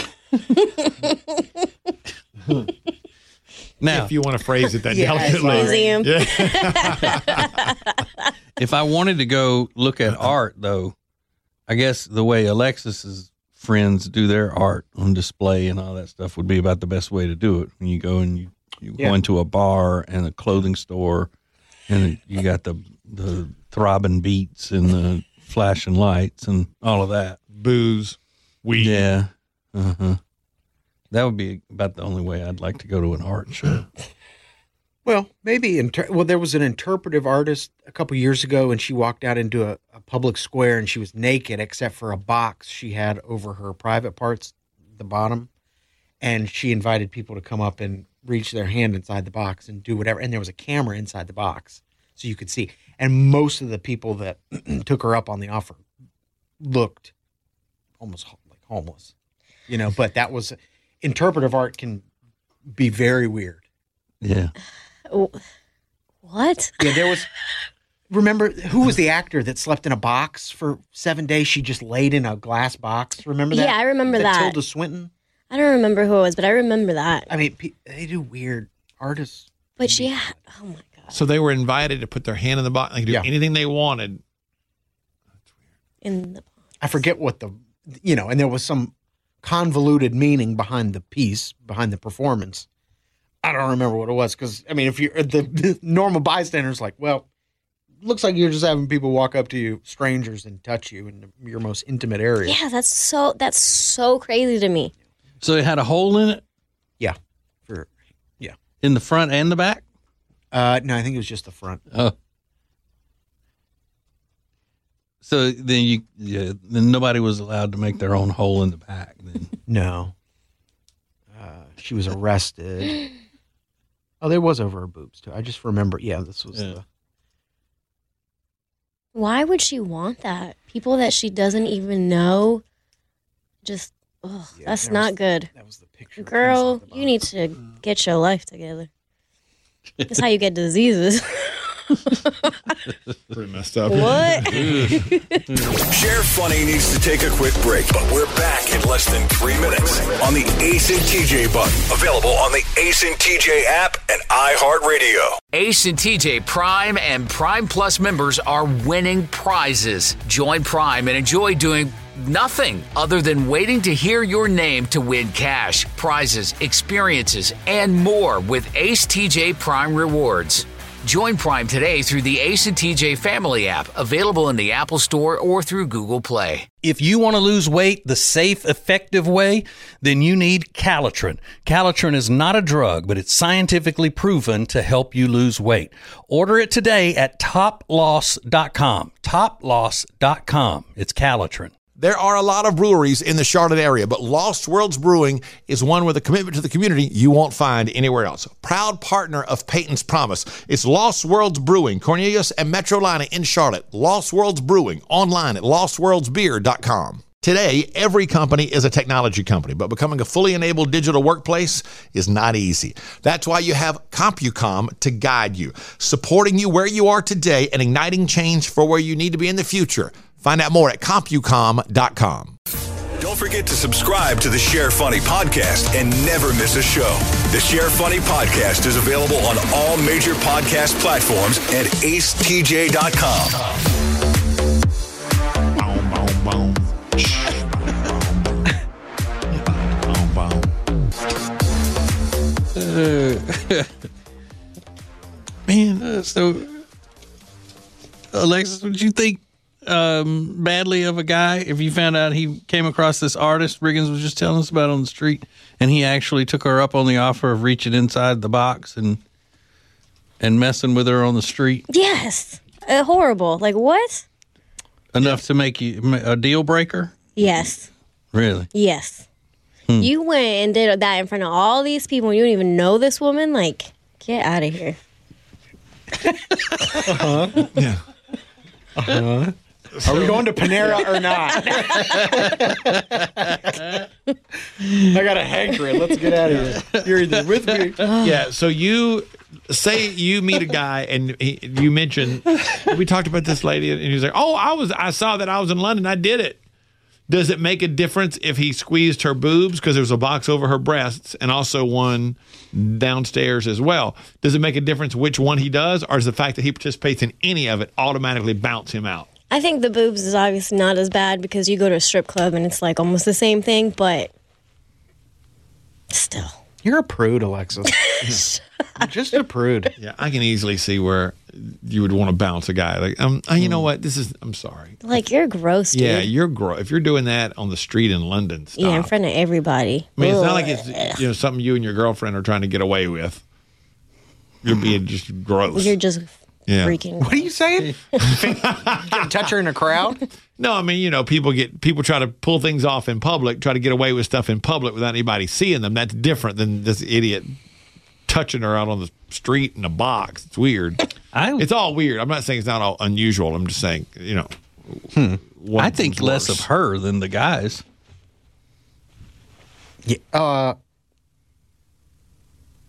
S2: Now,
S3: If you want to phrase it that
S5: Yeah,
S3: delicately.
S6: Museum.
S3: Yeah.
S2: if I wanted to go look at art, though, I guess the way Alexis's friends do their art on display and all that stuff would be about the best way to do it. When you go and you, you
S5: Yeah.
S2: go into a bar and a clothing store, and you got the the throbbing beats and the flashing lights and all of that.
S3: Booze, weed.
S2: Yeah. Uh-huh. That would be about the only way I'd like to go to an art show.
S5: Well, maybe. Inter- well, there was an interpretive artist a couple years ago, and she walked out into a, a public square, and she was naked except for a box she had over her private parts, the bottom. And she invited people to come up and reach their hand inside the box and do whatever. And there was a camera inside the box, so you could see. And most of the people that took her up on the offer looked almost ho- like homeless, you know. But that was interpretive art can be very weird.
S2: Yeah.
S6: What?
S5: Yeah, there was. Remember who was the actor that slept in a box for seven days? She just laid in a glass box. Remember that?
S6: Yeah, I remember that.
S5: Tilda Swinton.
S6: I don't remember who it was, but I remember that.
S5: I mean, pe- they do weird artists.
S6: But she had, oh my God.
S3: So they were invited to put their hand in the box. They could do
S5: Yeah.
S3: anything they wanted.
S6: In the
S5: I forget what the, you know, and there was some convoluted meaning behind the piece, behind the performance. I don't remember what it was because, I mean, if you're the, the normal bystander's like, well, looks like you're just having people walk up to you, strangers, and touch you in your most intimate area.
S6: Yeah, that's so that's so crazy to me.
S2: So it had a hole in it
S5: Yeah. For, yeah.
S2: in the front and the back?
S5: Uh, no, I think it was just the front.
S2: Oh. So then you, yeah, then nobody was allowed to make their own hole in the back. Then.
S5: No. Uh, she was arrested. Oh, there was over her boobs, too. I just remember. Yeah, this was
S2: Yeah.
S5: the.
S6: Why would she want that? People that she doesn't even know, just, ugh,
S5: Yeah,
S6: that's
S5: that
S6: not
S5: was-
S6: good.
S5: That was the picture.
S6: Girl,
S5: inside the
S6: you need
S5: box.
S6: to get your life together. That's how you get diseases.
S3: Pretty messed up.
S6: What?
S4: Share Funny needs to take a quick break, but we're back in less than three minutes on the Ace and T J button. Available on the Ace and T J app and iHeartRadio.
S1: Ace and T J Prime and Prime Plus members are winning prizes. Join Prime and enjoy doing nothing other than waiting to hear your name to win cash, prizes, experiences, and more with Ace T J Prime Rewards. Join Prime today through the Ace and T J Family app, available in the Apple Store or through Google Play.
S2: If you want to lose weight the safe, effective way, then you need Calitrin. Calitrin is not a drug, but it's scientifically proven to help you lose weight. Order it today at top loss dot com. top loss dot com. It's Calitrin.
S3: There are a lot of breweries in the Charlotte area, but Lost Worlds Brewing is one with a commitment to the community you won't find anywhere else. Proud partner of Peyton's Promise. It's Lost Worlds Brewing, Cornelius and Metrolina in Charlotte. Lost Worlds Brewing, online at lost worlds beer dot com. Today, every company is a technology company, but becoming a fully enabled digital workplace is not easy. That's why you have CompuCom to guide you, supporting you where you are today and igniting change for where you need to be in the future. Find out more at compucom dot com.
S4: Don't forget to subscribe to the Share Funny podcast and never miss a show. The Share Funny podcast is available on all major podcast platforms and ace t j dot com.
S3: Boom, boom, boom.
S2: Man, uh, so Alexis, would you think um, badly of a guy if you found out he came across this artist Riggins was just telling us about on the street, and he actually took her up on the offer of reaching inside the box and and messing with her on the street
S6: Yes. Uh, horrible. Like, what?
S2: enough to make you a deal breaker?
S6: Yes.
S2: Really?
S6: Yes. You went and did that in front of all these people and you don't even know this woman? Like, get out of here.
S3: Yeah.
S5: Are we going to Panera or not? I got a hankering. Let's get out of here. You're either with me.
S3: Yeah, so you say you meet a guy and he, you mention we talked about this lady and he's like, "Oh, I was I saw that I was in London. I did it." Does it make a difference if he squeezed her boobs because there was a box over her breasts and also one downstairs as well? Does it make a difference which one he does, or does the fact that he participates in any of it automatically bounce him out?
S6: I think the boobs is obviously not as bad because you go to a strip club and it's like almost the same thing, but still.
S5: You're a prude, Alexis. Just a prude.
S3: Yeah, I can easily see where you would want to bounce a guy. Like, um, oh, you know what? This is. I'm sorry.
S6: Like, you're gross, dude.
S3: Yeah, you're gross. If you're doing that on the street in London, stop.
S6: Yeah, in front of everybody.
S3: I mean, it's not like
S6: Ugh.
S3: it's you know something you and your girlfriend are trying to get away with. You're being just gross.
S6: You're just
S3: Yeah.
S6: freaking.
S5: What are you saying? You gonna touch her in a crowd?
S3: No, I mean, you know, people get people try to pull things off in public, try to get away with stuff in public without anybody seeing them. That's different than this idiot touching her out on the street in a box. It's weird.
S2: I
S3: It's all weird. I'm not saying it's not all unusual. I'm just saying, you know. one
S2: I think
S3: thing's
S2: less
S3: worse.
S2: of her than the guys.
S5: Yeah. Uh,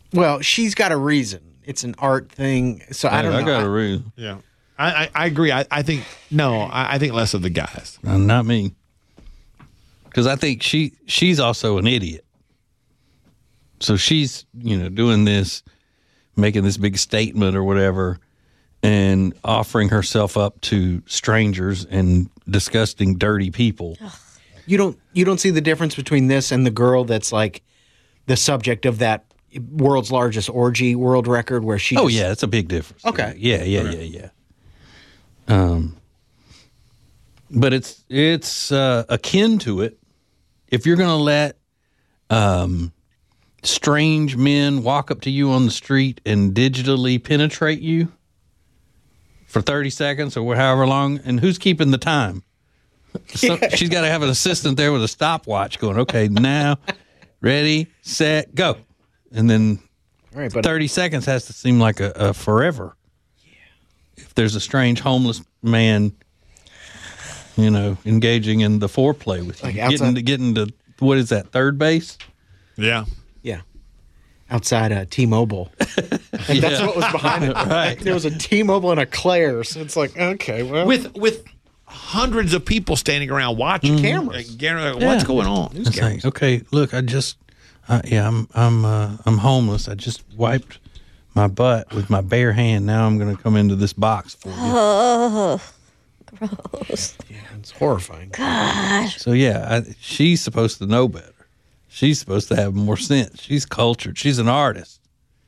S5: Well, she's got a reason. It's an art thing, so I don't know.
S2: I got a reason.
S3: Yeah. I, I, I agree. I, I think, no, I, I think less of the guys.
S2: Uh, not me. Because I think she she's also an idiot. So she's, you know, doing this, making this big statement or whatever, and offering herself up to strangers and disgusting, dirty people.
S5: You don't you don't see the difference between this and the girl that's like the subject of that world's largest orgy world record where she
S2: Oh,
S5: just,
S2: yeah, it's a big difference.
S5: Okay.
S2: Yeah, yeah, yeah, yeah. Um, but it's it's uh, akin to it. If you're going to let um, strange men walk up to you on the street and digitally penetrate you for thirty seconds or however long, and who's keeping the time? So she's got to have an assistant there with a stopwatch going, okay, now, ready, set, go. And then
S5: All right, but
S2: thirty seconds has to seem like a, a forever. Yeah. If there's a strange homeless man, you know, engaging in the foreplay with you,
S5: Like
S2: getting
S5: outside-
S2: to, getting to, what is that, third base?
S3: Yeah.
S5: yeah, outside uh, T-Mobile, and that's what was behind it.
S2: Right.
S5: There was a T-Mobile and a Claire's. It's like okay, well,
S3: With with hundreds of people standing around watching
S5: Cameras.
S3: Like, Gary, like, what's
S2: Yeah.
S3: going on?
S2: It's like, okay, look, I just, uh, yeah, I'm, I'm, uh, I'm homeless. I just wiped my butt with my bare hand. Now I'm going to come into this box for you.
S6: Oh, gross.
S5: it's horrifying.
S2: So yeah, I, she's supposed to know better. She's supposed to have more sense. She's cultured. She's an artist,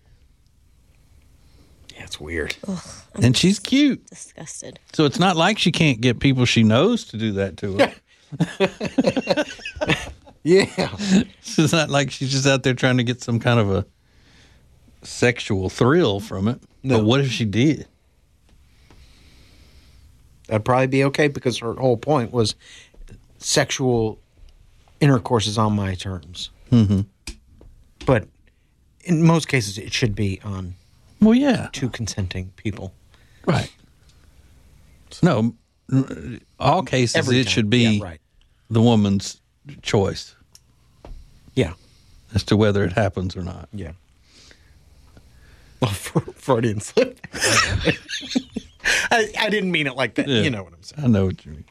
S5: Yeah, it's weird.
S2: and she's cute.
S6: Disgusted.
S2: So it's not like she can't get people she knows to do that to her.
S5: Yeah,
S2: It's not like she's just out there trying to get some kind of a sexual thrill from it.
S5: No.
S2: But what if she did?
S5: that'd probably be okay because her whole point was sexual intercourse is on my terms. Mm-hmm. But in most cases, it should be on
S2: Well, yeah.
S5: two consenting people.
S2: Right. No, n- all cases
S5: Every
S2: it
S5: time.
S2: should be
S5: Yeah, right.
S2: the woman's choice
S5: Yeah,
S2: as to whether it happens or not.
S5: yeah. Well, Freudian slip. I, I didn't mean it like that.
S2: Yeah.
S5: You know what I'm saying.
S2: I know what you mean.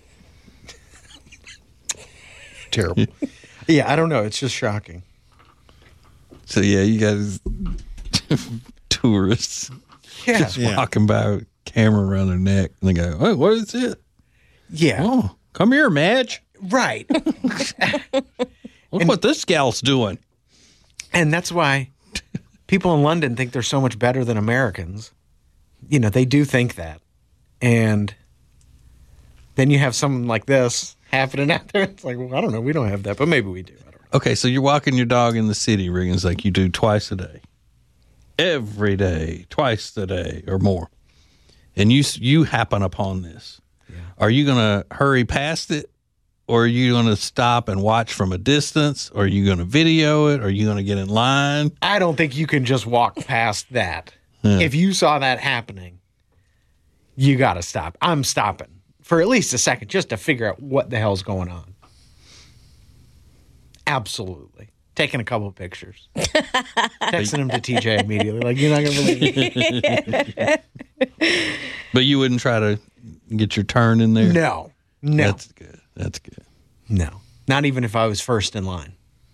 S5: Terrible. Yeah, I don't know. It's just shocking.
S2: So yeah, you guys tourists
S5: Yeah.
S2: just walking by with a camera around their neck and they go, "Hey, what is it?
S5: Yeah.
S2: Oh, come here, Madge.
S5: Right.
S2: Look what this gal's doing."
S5: And that's why people in London think they're so much better than Americans. You know, they do think that. And then you have something like this happening out there. It's like, well, I don't know. We don't have that, but maybe we do. I don't know.
S2: Okay, so you're walking your dog in the city, Riggins, like you do twice a day, every day, twice a day or more, and you you happen upon this. Are you going to hurry past it, or are you going to stop and watch from a distance, or are you going to video it, or are you going to get in line?
S5: I don't think you can just walk past that. If you saw that happening, you got to stop. I'm stopping for at least a second just to figure out what the hell's going on. Absolutely. Taking a couple of pictures. Texting them to T J immediately. Like, you're not going to believe it.
S2: But you wouldn't try to get your turn in there?
S5: No. No.
S2: That's good. That's good.
S5: No. Not even if I was first in line.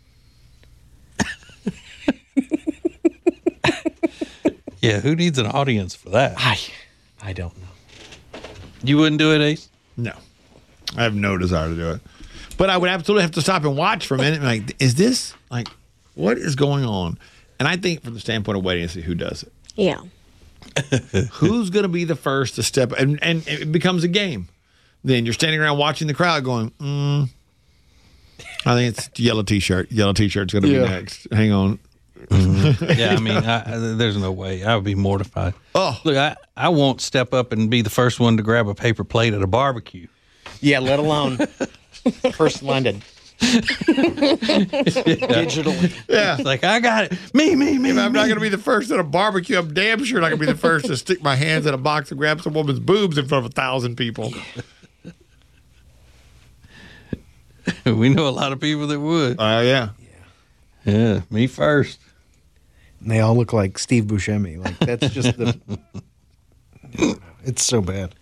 S2: Yeah, who needs an audience for that?
S5: I I don't know.
S2: You wouldn't do it, Ace?
S3: No. I have no desire to do it. But I would absolutely have to stop and watch for a minute and be like, is this, like, what is going on? And I think from the standpoint of waiting to see who does it.
S6: Yeah.
S3: Who's going to be the first to step and and it becomes a game. Then you're standing around watching the crowd going, mm. I think it's yellow t-shirt. Yellow t-shirt's going to
S5: Yeah.
S3: be next. Hang on.
S2: Yeah, I mean, I, I, there's no way. I would be mortified.
S3: Oh.
S2: Look, I, I won't step up and be the first one to grab a paper plate at a barbecue.
S5: Yeah, let alone first in line to digitally.
S3: Yeah.
S2: It's like, I got it. Me, me, me.
S3: If I'm
S2: me.
S3: not going to be the first at a barbecue, I'm damn sure not going to be the first to stick my hands in a box and grab some woman's boobs in front of a thousand people.
S2: We know a lot of people that would.
S3: Uh, yeah.
S2: Yeah, me first.
S5: And they all look like Steve Buscemi. Like, that's just the... It's so bad.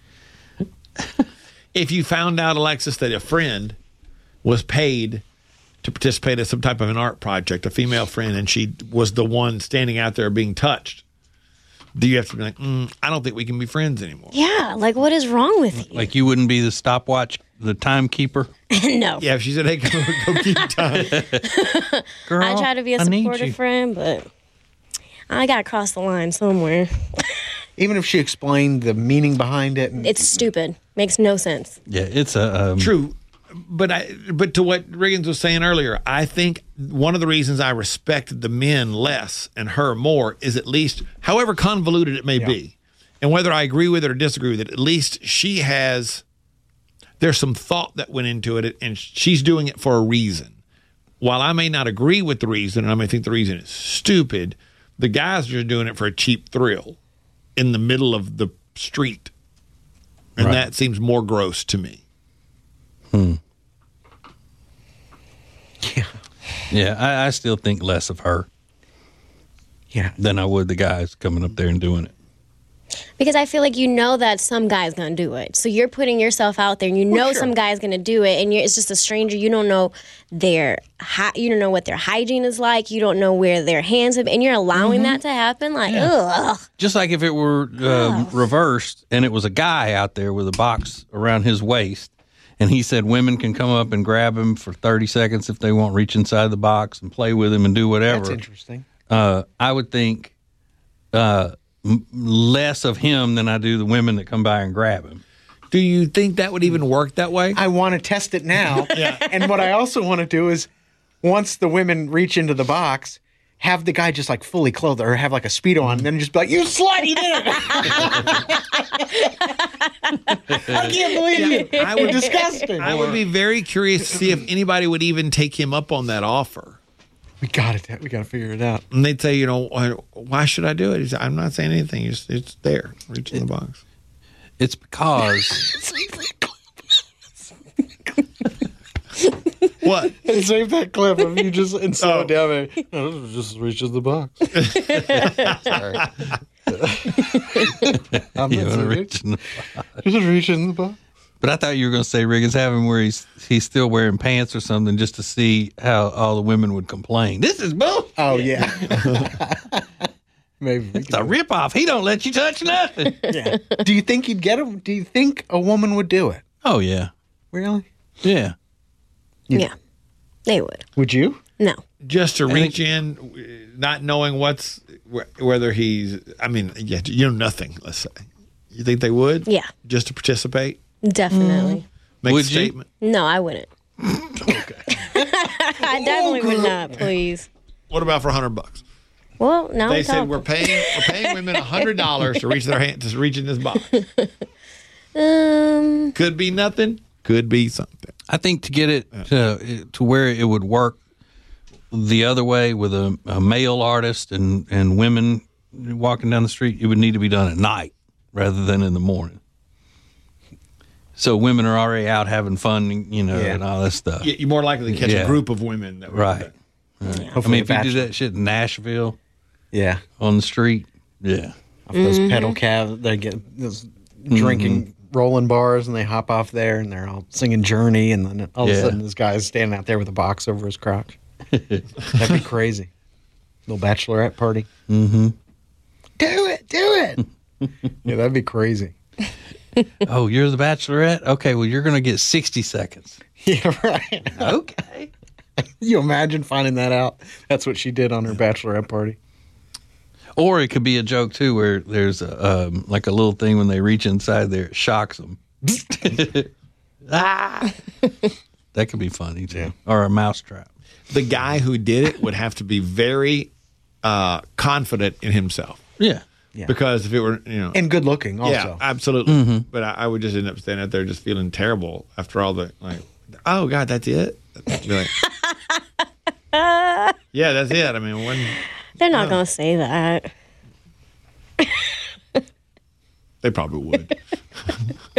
S3: If you found out, Alexis, that a friend was paid to participate in some type of an art project, a female friend, and she was the one standing out there being touched, do you have to be like, mm, I don't think we can be friends anymore?
S6: Yeah, like what is wrong with you?
S2: Like you wouldn't be the stopwatch, the timekeeper?
S6: No.
S3: Yeah, if she said, hey, go, go keep time.
S2: Girl,
S6: I try to be a
S2: I need
S6: supportive
S2: you.
S6: friend, but I got to cross the line somewhere.
S5: Even if she explained the meaning behind it. And,
S6: It's stupid. Makes no sense.
S2: Yeah, it's a... Um,
S3: True. But I, but to what Riggins was saying earlier, I think one of the reasons I respected the men less and her more is at least, however convoluted it may be, and whether I agree with it or disagree with it, at least she has, there's some thought that went into it, and she's doing it for a reason. While I may not agree with the reason, and I may think the reason is stupid, the guys are just doing it for a cheap thrill in the middle of the street. And
S2: Right.
S3: that seems more gross to me.
S2: Hmm.
S5: Yeah.
S2: Yeah, I, I still think less of her
S5: Yeah.
S2: than I would the guys coming up there and doing it.
S6: Because I feel like you know that some guy's going to do it. So you're putting yourself out there and you know
S5: sure.
S6: some guy's going to do it and you're, it's just a stranger. You don't know their hy- you don't know what their hygiene is like. You don't know where their hands have and you're allowing that to happen. Like, ugh.
S2: Just like if it were uh, reversed and it was a guy out there with a box around his waist and he said women can come up and grab him for thirty seconds if they want, reach inside the box and play with him and do whatever.
S5: That's interesting.
S2: Uh, I would think uh, m- less of him than I do the women that come by and grab him.
S3: Do you think that would even work that way?
S5: I want to test it now. And what I also want to do is once the women reach into the box, have the guy just like fully clothed or have like a Speedo on and then just be like, you slut, he did it. I can't believe you.
S3: I would
S5: disgusting.
S3: I would be very curious to see if anybody would even take him up on that offer.
S5: We got it. We got to figure it out.
S3: And they'd say, you know, why, why should I do it? He said, I'm not saying anything. It's, it's there. Reach in the box.
S2: It's because
S3: What?
S5: And save that clip of you just and slow
S3: Oh.
S5: it down. And, no, this just reaches the box. Sorry. I'm
S2: you
S5: not
S2: wanna
S5: serious.
S2: reach in the-
S5: Just reach in the box.
S2: But I thought you were going to say Riggins have him where he's he's still wearing pants or something just to see how all the women would complain. This is bull.
S5: Oh yeah. Maybe. we
S2: It's a
S5: can-
S2: ripoff. He don't let you touch nothing.
S5: Yeah. Do you think he'd get him? Do you think a woman would do it?
S2: Oh yeah,
S5: Really?
S2: yeah.
S6: Yeah. They would.
S5: Would you?
S6: No.
S3: Just to
S2: think-
S3: reach in, not knowing what's, wh- whether he's, I mean, yeah, you know nothing, let's say. You think they would?
S6: Yeah.
S3: Just to participate?
S6: Definitely.
S3: Make
S2: Would
S3: a
S2: you?
S3: statement?
S6: No, I wouldn't. I definitely would not, please.
S3: What about for a hundred bucks?
S6: Well, now
S3: They
S6: we
S3: said
S6: talk.
S3: we're paying we're paying women a hundred dollars to reach their hand to reach in this box.
S6: Um,
S3: Could be nothing. Could be something.
S2: I think to get it to to where it would work the other way with a, a male artist and, and women walking down the street, it would need to be done at night rather than in the morning. So women are already out having fun, you know,
S5: Yeah.
S2: and all that stuff.
S3: You- You're more likely to catch
S2: Yeah.
S3: a group of women that would
S2: Right. I
S5: Hopefully
S2: mean, if
S5: a
S2: you do
S5: bachelor.
S2: that shit in Nashville
S5: Yeah.
S2: on the street, yeah.
S5: Off those pedal calves, they get those drinking rolling bars, and they hop off there, and they're all singing Journey, and then all of
S2: Yeah.
S5: a sudden, this guy's standing out there with a box over his crotch. That'd be crazy. Little bachelorette party.
S2: Mm-hmm.
S5: Do it, do it. Yeah, that'd be crazy.
S2: Oh, you're the Bachelorette? Okay, well, you're going to get sixty seconds.
S5: Yeah, right.
S2: Okay.
S5: You imagine finding that out? That's what she did on her bachelorette party.
S2: Or it could be a joke too, where there's a, um, like a little thing when they reach inside there, it shocks them. Ah, that could be funny too,
S5: Yeah.
S2: or a mousetrap.
S3: The guy who did it would have to be very uh, confident in himself.
S2: Yeah,
S5: Yeah.
S3: Because if it were, you know,
S5: And good looking also.
S3: yeah, absolutely. But I, I would just end up standing out there just feeling terrible after all the like. Oh God, that's it. Be like, yeah, that's it. I mean, when
S6: they're not going to say that.
S3: they probably would.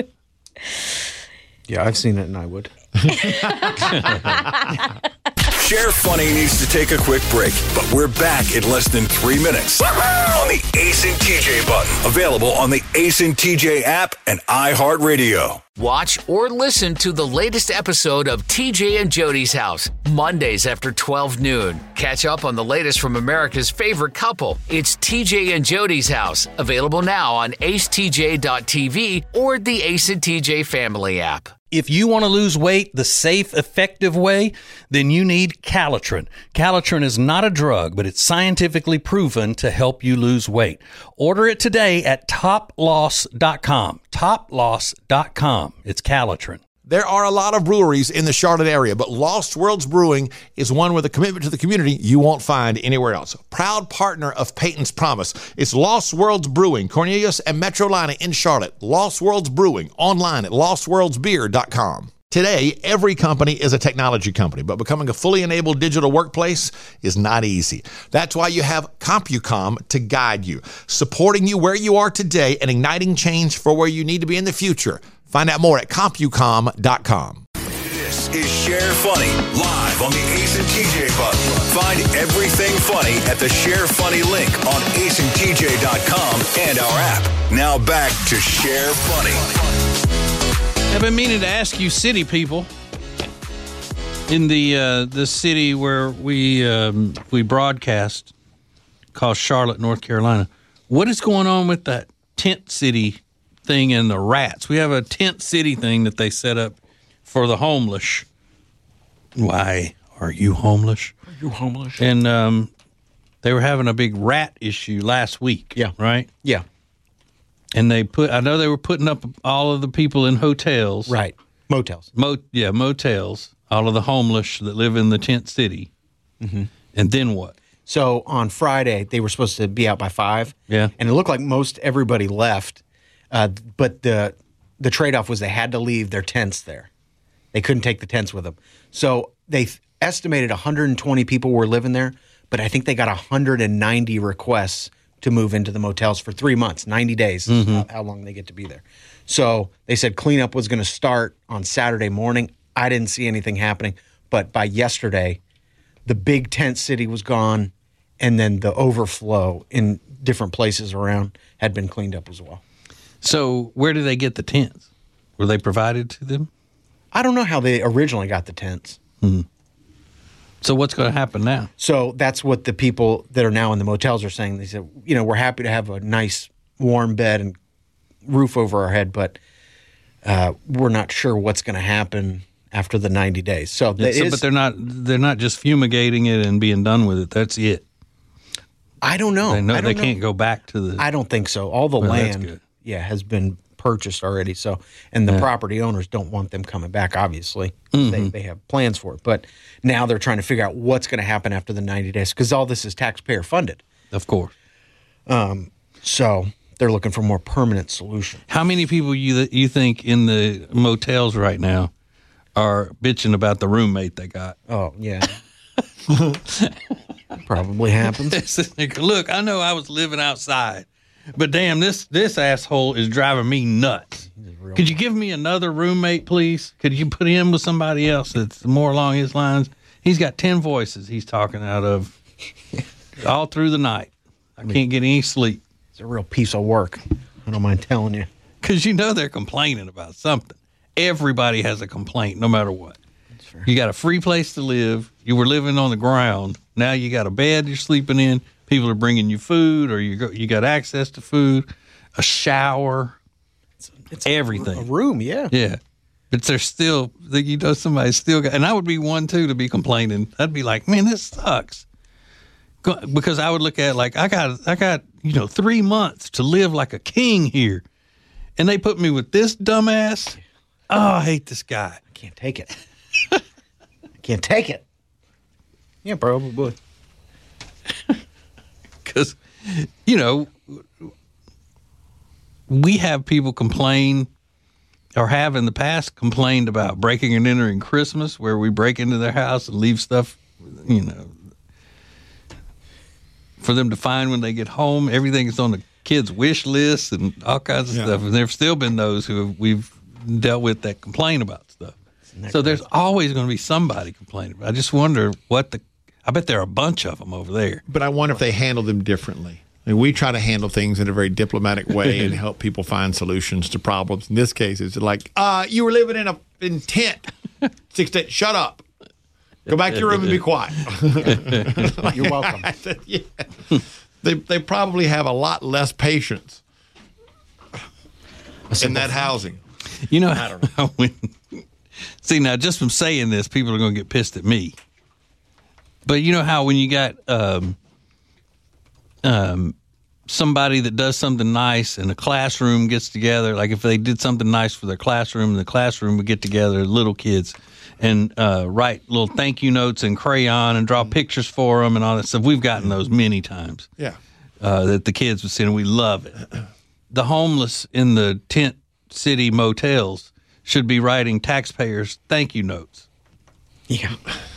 S5: Yeah, I've seen it and I would.
S4: Sheriff Funny needs to take a quick break, but we're back in less than three minutes on the Ace and T J button. Available on the Ace and T J app and iHeartRadio.
S1: Watch or listen to the latest episode of T J and Jody's House, Mondays after twelve noon. Catch up on the latest from America's favorite couple. It's T J and Jody's House, available now on ace t j dot t v or the Ace and T J family app.
S2: If you want to lose weight the safe, effective way, then you need Calitrin. Calitrin is not a drug, but it's scientifically proven to help you lose weight. Order it today at top loss dot com. top loss dot com. It's Calitrin.
S3: There are a lot of breweries in the Charlotte area, but Lost Worlds Brewing is one with a commitment to the community you won't find anywhere else. Proud partner of Peyton's Promise. It's Lost Worlds Brewing, Cornelius and Metrolina in Charlotte. Lost Worlds Brewing, online at lost worlds beer dot com. Today, every company is a technology company, but becoming a fully enabled digital workplace is not easy. That's why you have CompuCom to guide you, supporting you where you are today and igniting change for where you need to be in the future. Find out more at compucom dot com.
S4: This is Share Funny, live on the Ace and T J button. Find everything funny at the Share Funny link on ace and t j dot com and our app. Now back to Share Funny.
S7: I've been meaning to ask you city people in the uh, the city where we um, we broadcast, called Charlotte, North Carolina, what is going on with that tent city thing and the rats? We have a tent city thing that they set up for the homeless. Why are you homeless?
S5: Are you homeless?
S7: And um, they were having a big rat issue last week.
S5: Yeah.
S7: Right?
S5: Yeah.
S7: And they put, I know they were putting up all of the people in hotels.
S5: Right. Motels.
S7: Mo, yeah, motels, all of the homeless that live in the tent city. Mm-hmm. And then what?
S5: So on Friday, they were supposed to be out by five.
S7: Yeah.
S5: And it looked like most everybody left. Uh, but the the trade-off was they had to leave their tents there. They couldn't take the tents with them. So they th- estimated one hundred twenty people were living there, but I think they got one hundred ninety requests to move into the motels for three months, ninety days, mm-hmm. how, how long they get to be there. So they said cleanup was going to start on Saturday morning. I didn't see anything happening, but by yesterday, the big tent city was gone, and then the overflow in different places around had been cleaned up as well.
S7: So where did they get the tents? Were they provided to them?
S5: I don't know how they originally got the tents.
S7: Mm-hmm. So what's going to happen now?
S5: So that's what the people that are now in the motels are saying. They said, you know, we're happy to have a nice warm bed and roof over our head, but uh, we're not sure what's going to happen after the ninety days. So,
S7: yeah, so
S5: is,
S7: but they're not they're not just fumigating it and being done with it. That's it.
S5: I don't know.
S7: They know
S5: I don't
S7: they
S5: know.
S7: can't go back to the.
S5: I don't think so. All the
S7: well,
S5: land, yeah, has been purchased already. So, and the
S7: yeah.
S5: property owners don't want them coming back. Obviously,
S7: mm-hmm.
S5: they they have plans for it, but now they're trying to figure out what's going to happen after the ninety days because all this is taxpayer funded.
S7: Of course.
S5: Um. So they're looking for more permanent solution.
S7: How many people you you think in the motels right now are bitching about the roommate they got?
S5: Oh yeah. Probably happens.
S7: Look, I know I was living outside, but damn, this this asshole is driving me nuts. Could you give me another roommate, please? Could you put him with somebody else that's more along his lines? He's got ten voices he's talking out of all through the night. I, I mean, can't get any sleep.
S5: It's a real piece of work. I don't mind telling you.
S7: Because you know they're complaining about something. Everybody has a complaint, no matter what. You got a free place to live. You were living on the ground. Now you got a bed you're sleeping in. People are bringing you food, or you go, you got access to food, a shower,
S5: it's, it's
S7: everything.
S5: A room, yeah.
S7: Yeah. But there's still, you know, somebody's still got, and I would be one too to be complaining. I'd be like, man, this sucks. Because I would look at it like, I got, I got, you know, three months to live like a king here. And they put me with this dumbass. Oh, I hate this guy.
S5: I can't take it. I can't take it. Yeah, probably.
S7: Because, you know, we have people complain or have in the past complained about breaking and entering Christmas, where we break into their house and leave stuff, you know, for them to find when they get home. Everything is on the kids' wish list and all kinds of yeah. stuff. And there have still been those who we've dealt with that complain about stuff. So there's always going to be somebody complaining. I just wonder what the. I bet there are a bunch of them over there.
S3: But I wonder if they handle them differently. I mean, we try to handle things in a very diplomatic way and help people find solutions to problems. In this case, it's like, uh, you were living in a in tent. Six days. Shut up. Go back to your room and be quiet.
S5: You're welcome.
S3: Yeah. They they probably have a lot less patience in that housing.
S7: You know, I don't know. When, see, now just from saying this, people are going to get pissed at me. But you know how when you got um, um, somebody that does something nice and a classroom gets together, like if they did something nice for their classroom, and the classroom would get together, little kids, and uh, write little thank you notes in crayon and draw pictures for them and all that stuff. We've gotten those many times.
S3: Yeah.
S7: Uh, that the kids would see, and we love it. The homeless in the tent city motels should be writing taxpayers thank you notes.
S5: Yeah.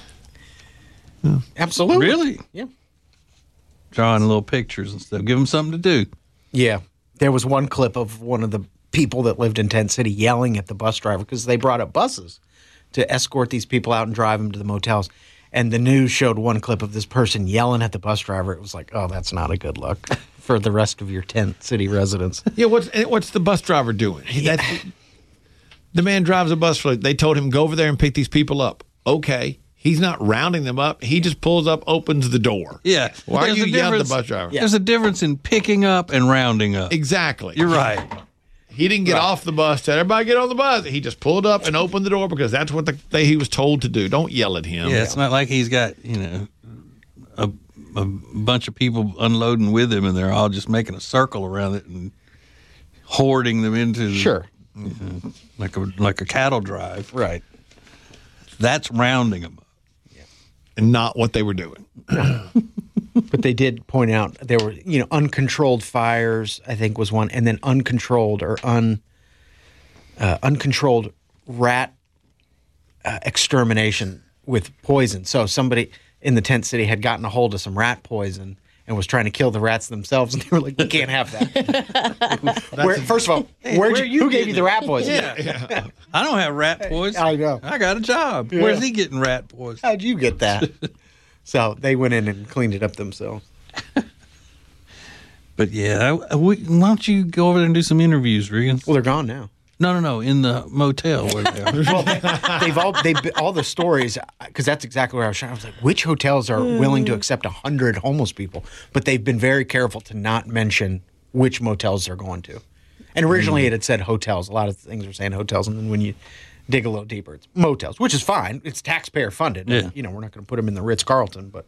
S5: Absolutely.
S7: Really?
S5: Yeah.
S7: Drawing little pictures and stuff. Give them something to do.
S5: Yeah. There was one clip of one of the people that lived in Tent City yelling at the bus driver because they brought up buses to escort these people out and drive them to the motels. And the news showed one clip of this person yelling at the bus driver. It was like, oh, that's not a good look for the rest of your Tent City residents.
S3: Yeah, what's what's the bus driver doing?
S5: Yeah.
S3: That's, the man drives a bus for. They told him go over there and pick these people up. Okay. He's not rounding them up. He just pulls up, opens the door.
S7: Yeah.
S3: Why are
S7: There's
S3: you
S7: a
S3: yelling at the
S7: difference-
S3: bus driver?
S5: Yeah.
S7: There's a difference in picking up and rounding up.
S3: Exactly.
S7: You're right.
S3: He didn't get off the bus. Tell everybody get on the bus. He just pulled up and opened the door because that's what the, they, he was told to do. Don't yell at him.
S7: Yeah, it's not like he's got, you know, a, a bunch of people unloading with him and they're all just making a circle around it and hoarding them into the,
S5: Sure.
S7: you know, like a like a cattle drive.
S5: Right.
S7: That's rounding them up.
S3: And not what they were doing.
S5: But they did point out there were, you know, uncontrolled fires, I think was one, and then uncontrolled or un uh, uncontrolled rat uh, extermination with poison. So somebody in the tent city had gotten a hold of some rat poison and was trying to kill the rats themselves, and they were like, "We can't have that." Where, first of all,
S7: Hey,
S5: where'd
S7: where
S5: you,
S7: are you
S5: who gave
S7: getting
S5: you the
S7: it?
S5: rat poison?
S7: Yeah. I don't have rat poison.
S5: I know.
S7: I got a job. Where's he getting rat poison?
S5: How'd you get that? So they went in and cleaned it up themselves.
S7: But yeah, I, we, why don't you go over there and do some interviews, Regan?
S5: Well, they're gone now.
S7: No, no, no, in the motel where they are.
S5: Well, they, they've all they all the stories because that's exactly where I was trying. I was like, which hotels are willing to accept a hundred homeless people? But they've been very careful to not mention which motels they're going to. And originally, mm. it had said hotels. A lot of things were saying hotels, and then when you dig a little deeper, it's motels, which is fine. It's taxpayer funded.
S7: Yeah.
S5: You know, we're not going to put them in the Ritz Carlton, but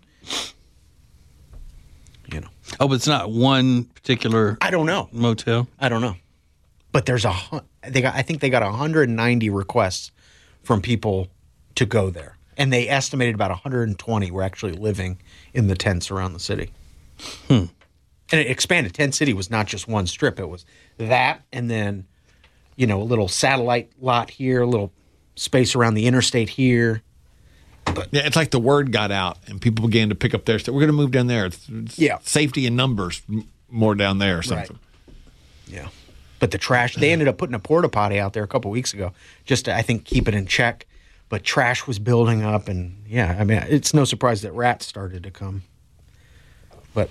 S5: you know,
S7: Oh, but it's not one particular
S5: I don't know.
S7: motel.
S5: I don't know. But there's a hun- they got I think they got one hundred ninety requests from people to go there. And they estimated about one hundred twenty were actually living in the tents around the city.
S7: Hmm.
S5: And it expanded. Tent City was not just one strip. It was that and then, you know, a little satellite lot here, a little space around the interstate here.
S3: But yeah, it's like the word got out and people began to pick up their stuff. We're going to move down there. It's, it's
S5: Yeah.
S3: safety in numbers m- more down there or something.
S5: Yeah. But the trash, they ended up putting a porta potty out there a couple weeks ago just to, I think, keep it in check. But trash was building up. And yeah, I mean, it's no surprise that rats started to come. But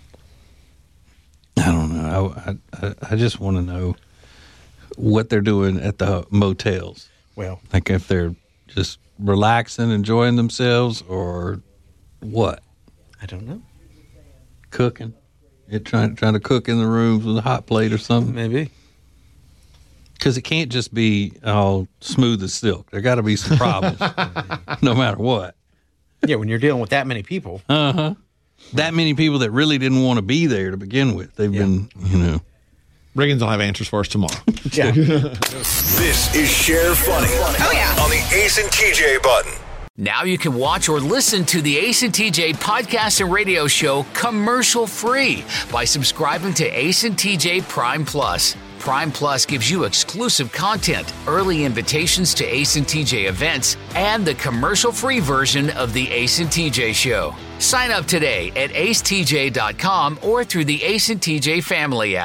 S7: I don't know. I, I, I just want to know what they're doing at the motels.
S5: well,
S7: Like if they're just relaxing, enjoying themselves, or what?
S5: I don't know.
S7: Cooking? It trying trying to cook in the rooms with a hot plate or something?
S5: Maybe.
S7: Because it can't just be all smooth as silk. There got to be some problems, no matter what.
S5: Yeah, when you're dealing with that many people.
S7: Uh huh. That many people that really didn't want to be there to begin with. They've
S5: Yeah.
S7: been, you know.
S3: Riggins will have answers for us tomorrow.
S5: Yeah.
S4: This is Share Funny. Oh, yeah. On the Ace and T J button.
S1: Now you can watch or listen to the Ace and T J podcast and radio show commercial free by subscribing to Ace and T J Prime Plus. Prime Plus gives you exclusive content, early invitations to Ace and T J events, and the commercial-free version of the Ace and T J show. Sign up today at ace t j dot com or through the Ace and T J family app.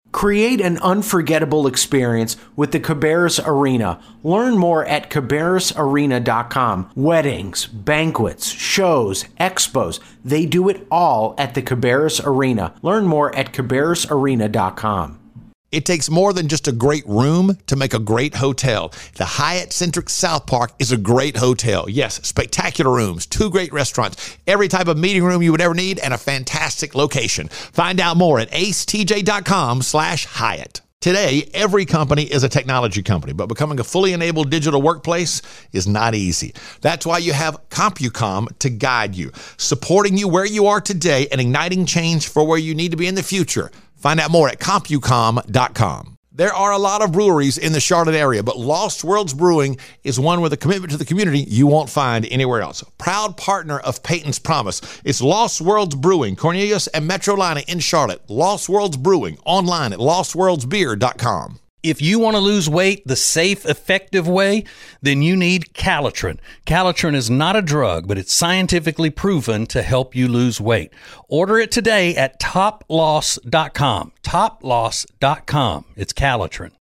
S8: Create an unforgettable experience with the Cabarrus Arena. Learn more at cabarrus arena dot com. Weddings, banquets, shows, expos, they do it all at the Cabarrus Arena. Learn more at cabarrus arena dot com.
S3: It takes more than just a great room to make a great hotel. The Hyatt Centric South Park is a great hotel. Yes, spectacular rooms, two great restaurants, every type of meeting room you would ever need, and a fantastic location. Find out more at ace t j dot com slash Hyatt. Today, every company is a technology company, but becoming a fully enabled digital workplace is not easy. That's why you have CompuCom to guide you, supporting you where you are today and igniting change for where you need to be in the future. Find out more at compucom dot com. There are a lot of breweries in the Charlotte area, but Lost Worlds Brewing is one with a commitment to the community you won't find anywhere else. Proud partner of Peyton's Promise. It's Lost Worlds Brewing, Cornelius and Metrolina in Charlotte. Lost Worlds Brewing, online at lost worlds beer dot com.
S2: If you want to lose weight the safe, effective way, then you need Calitrin. Calitrin is not a drug, but it's scientifically proven to help you lose weight. Order it today at top loss dot com. top loss dot com. It's Calitrin.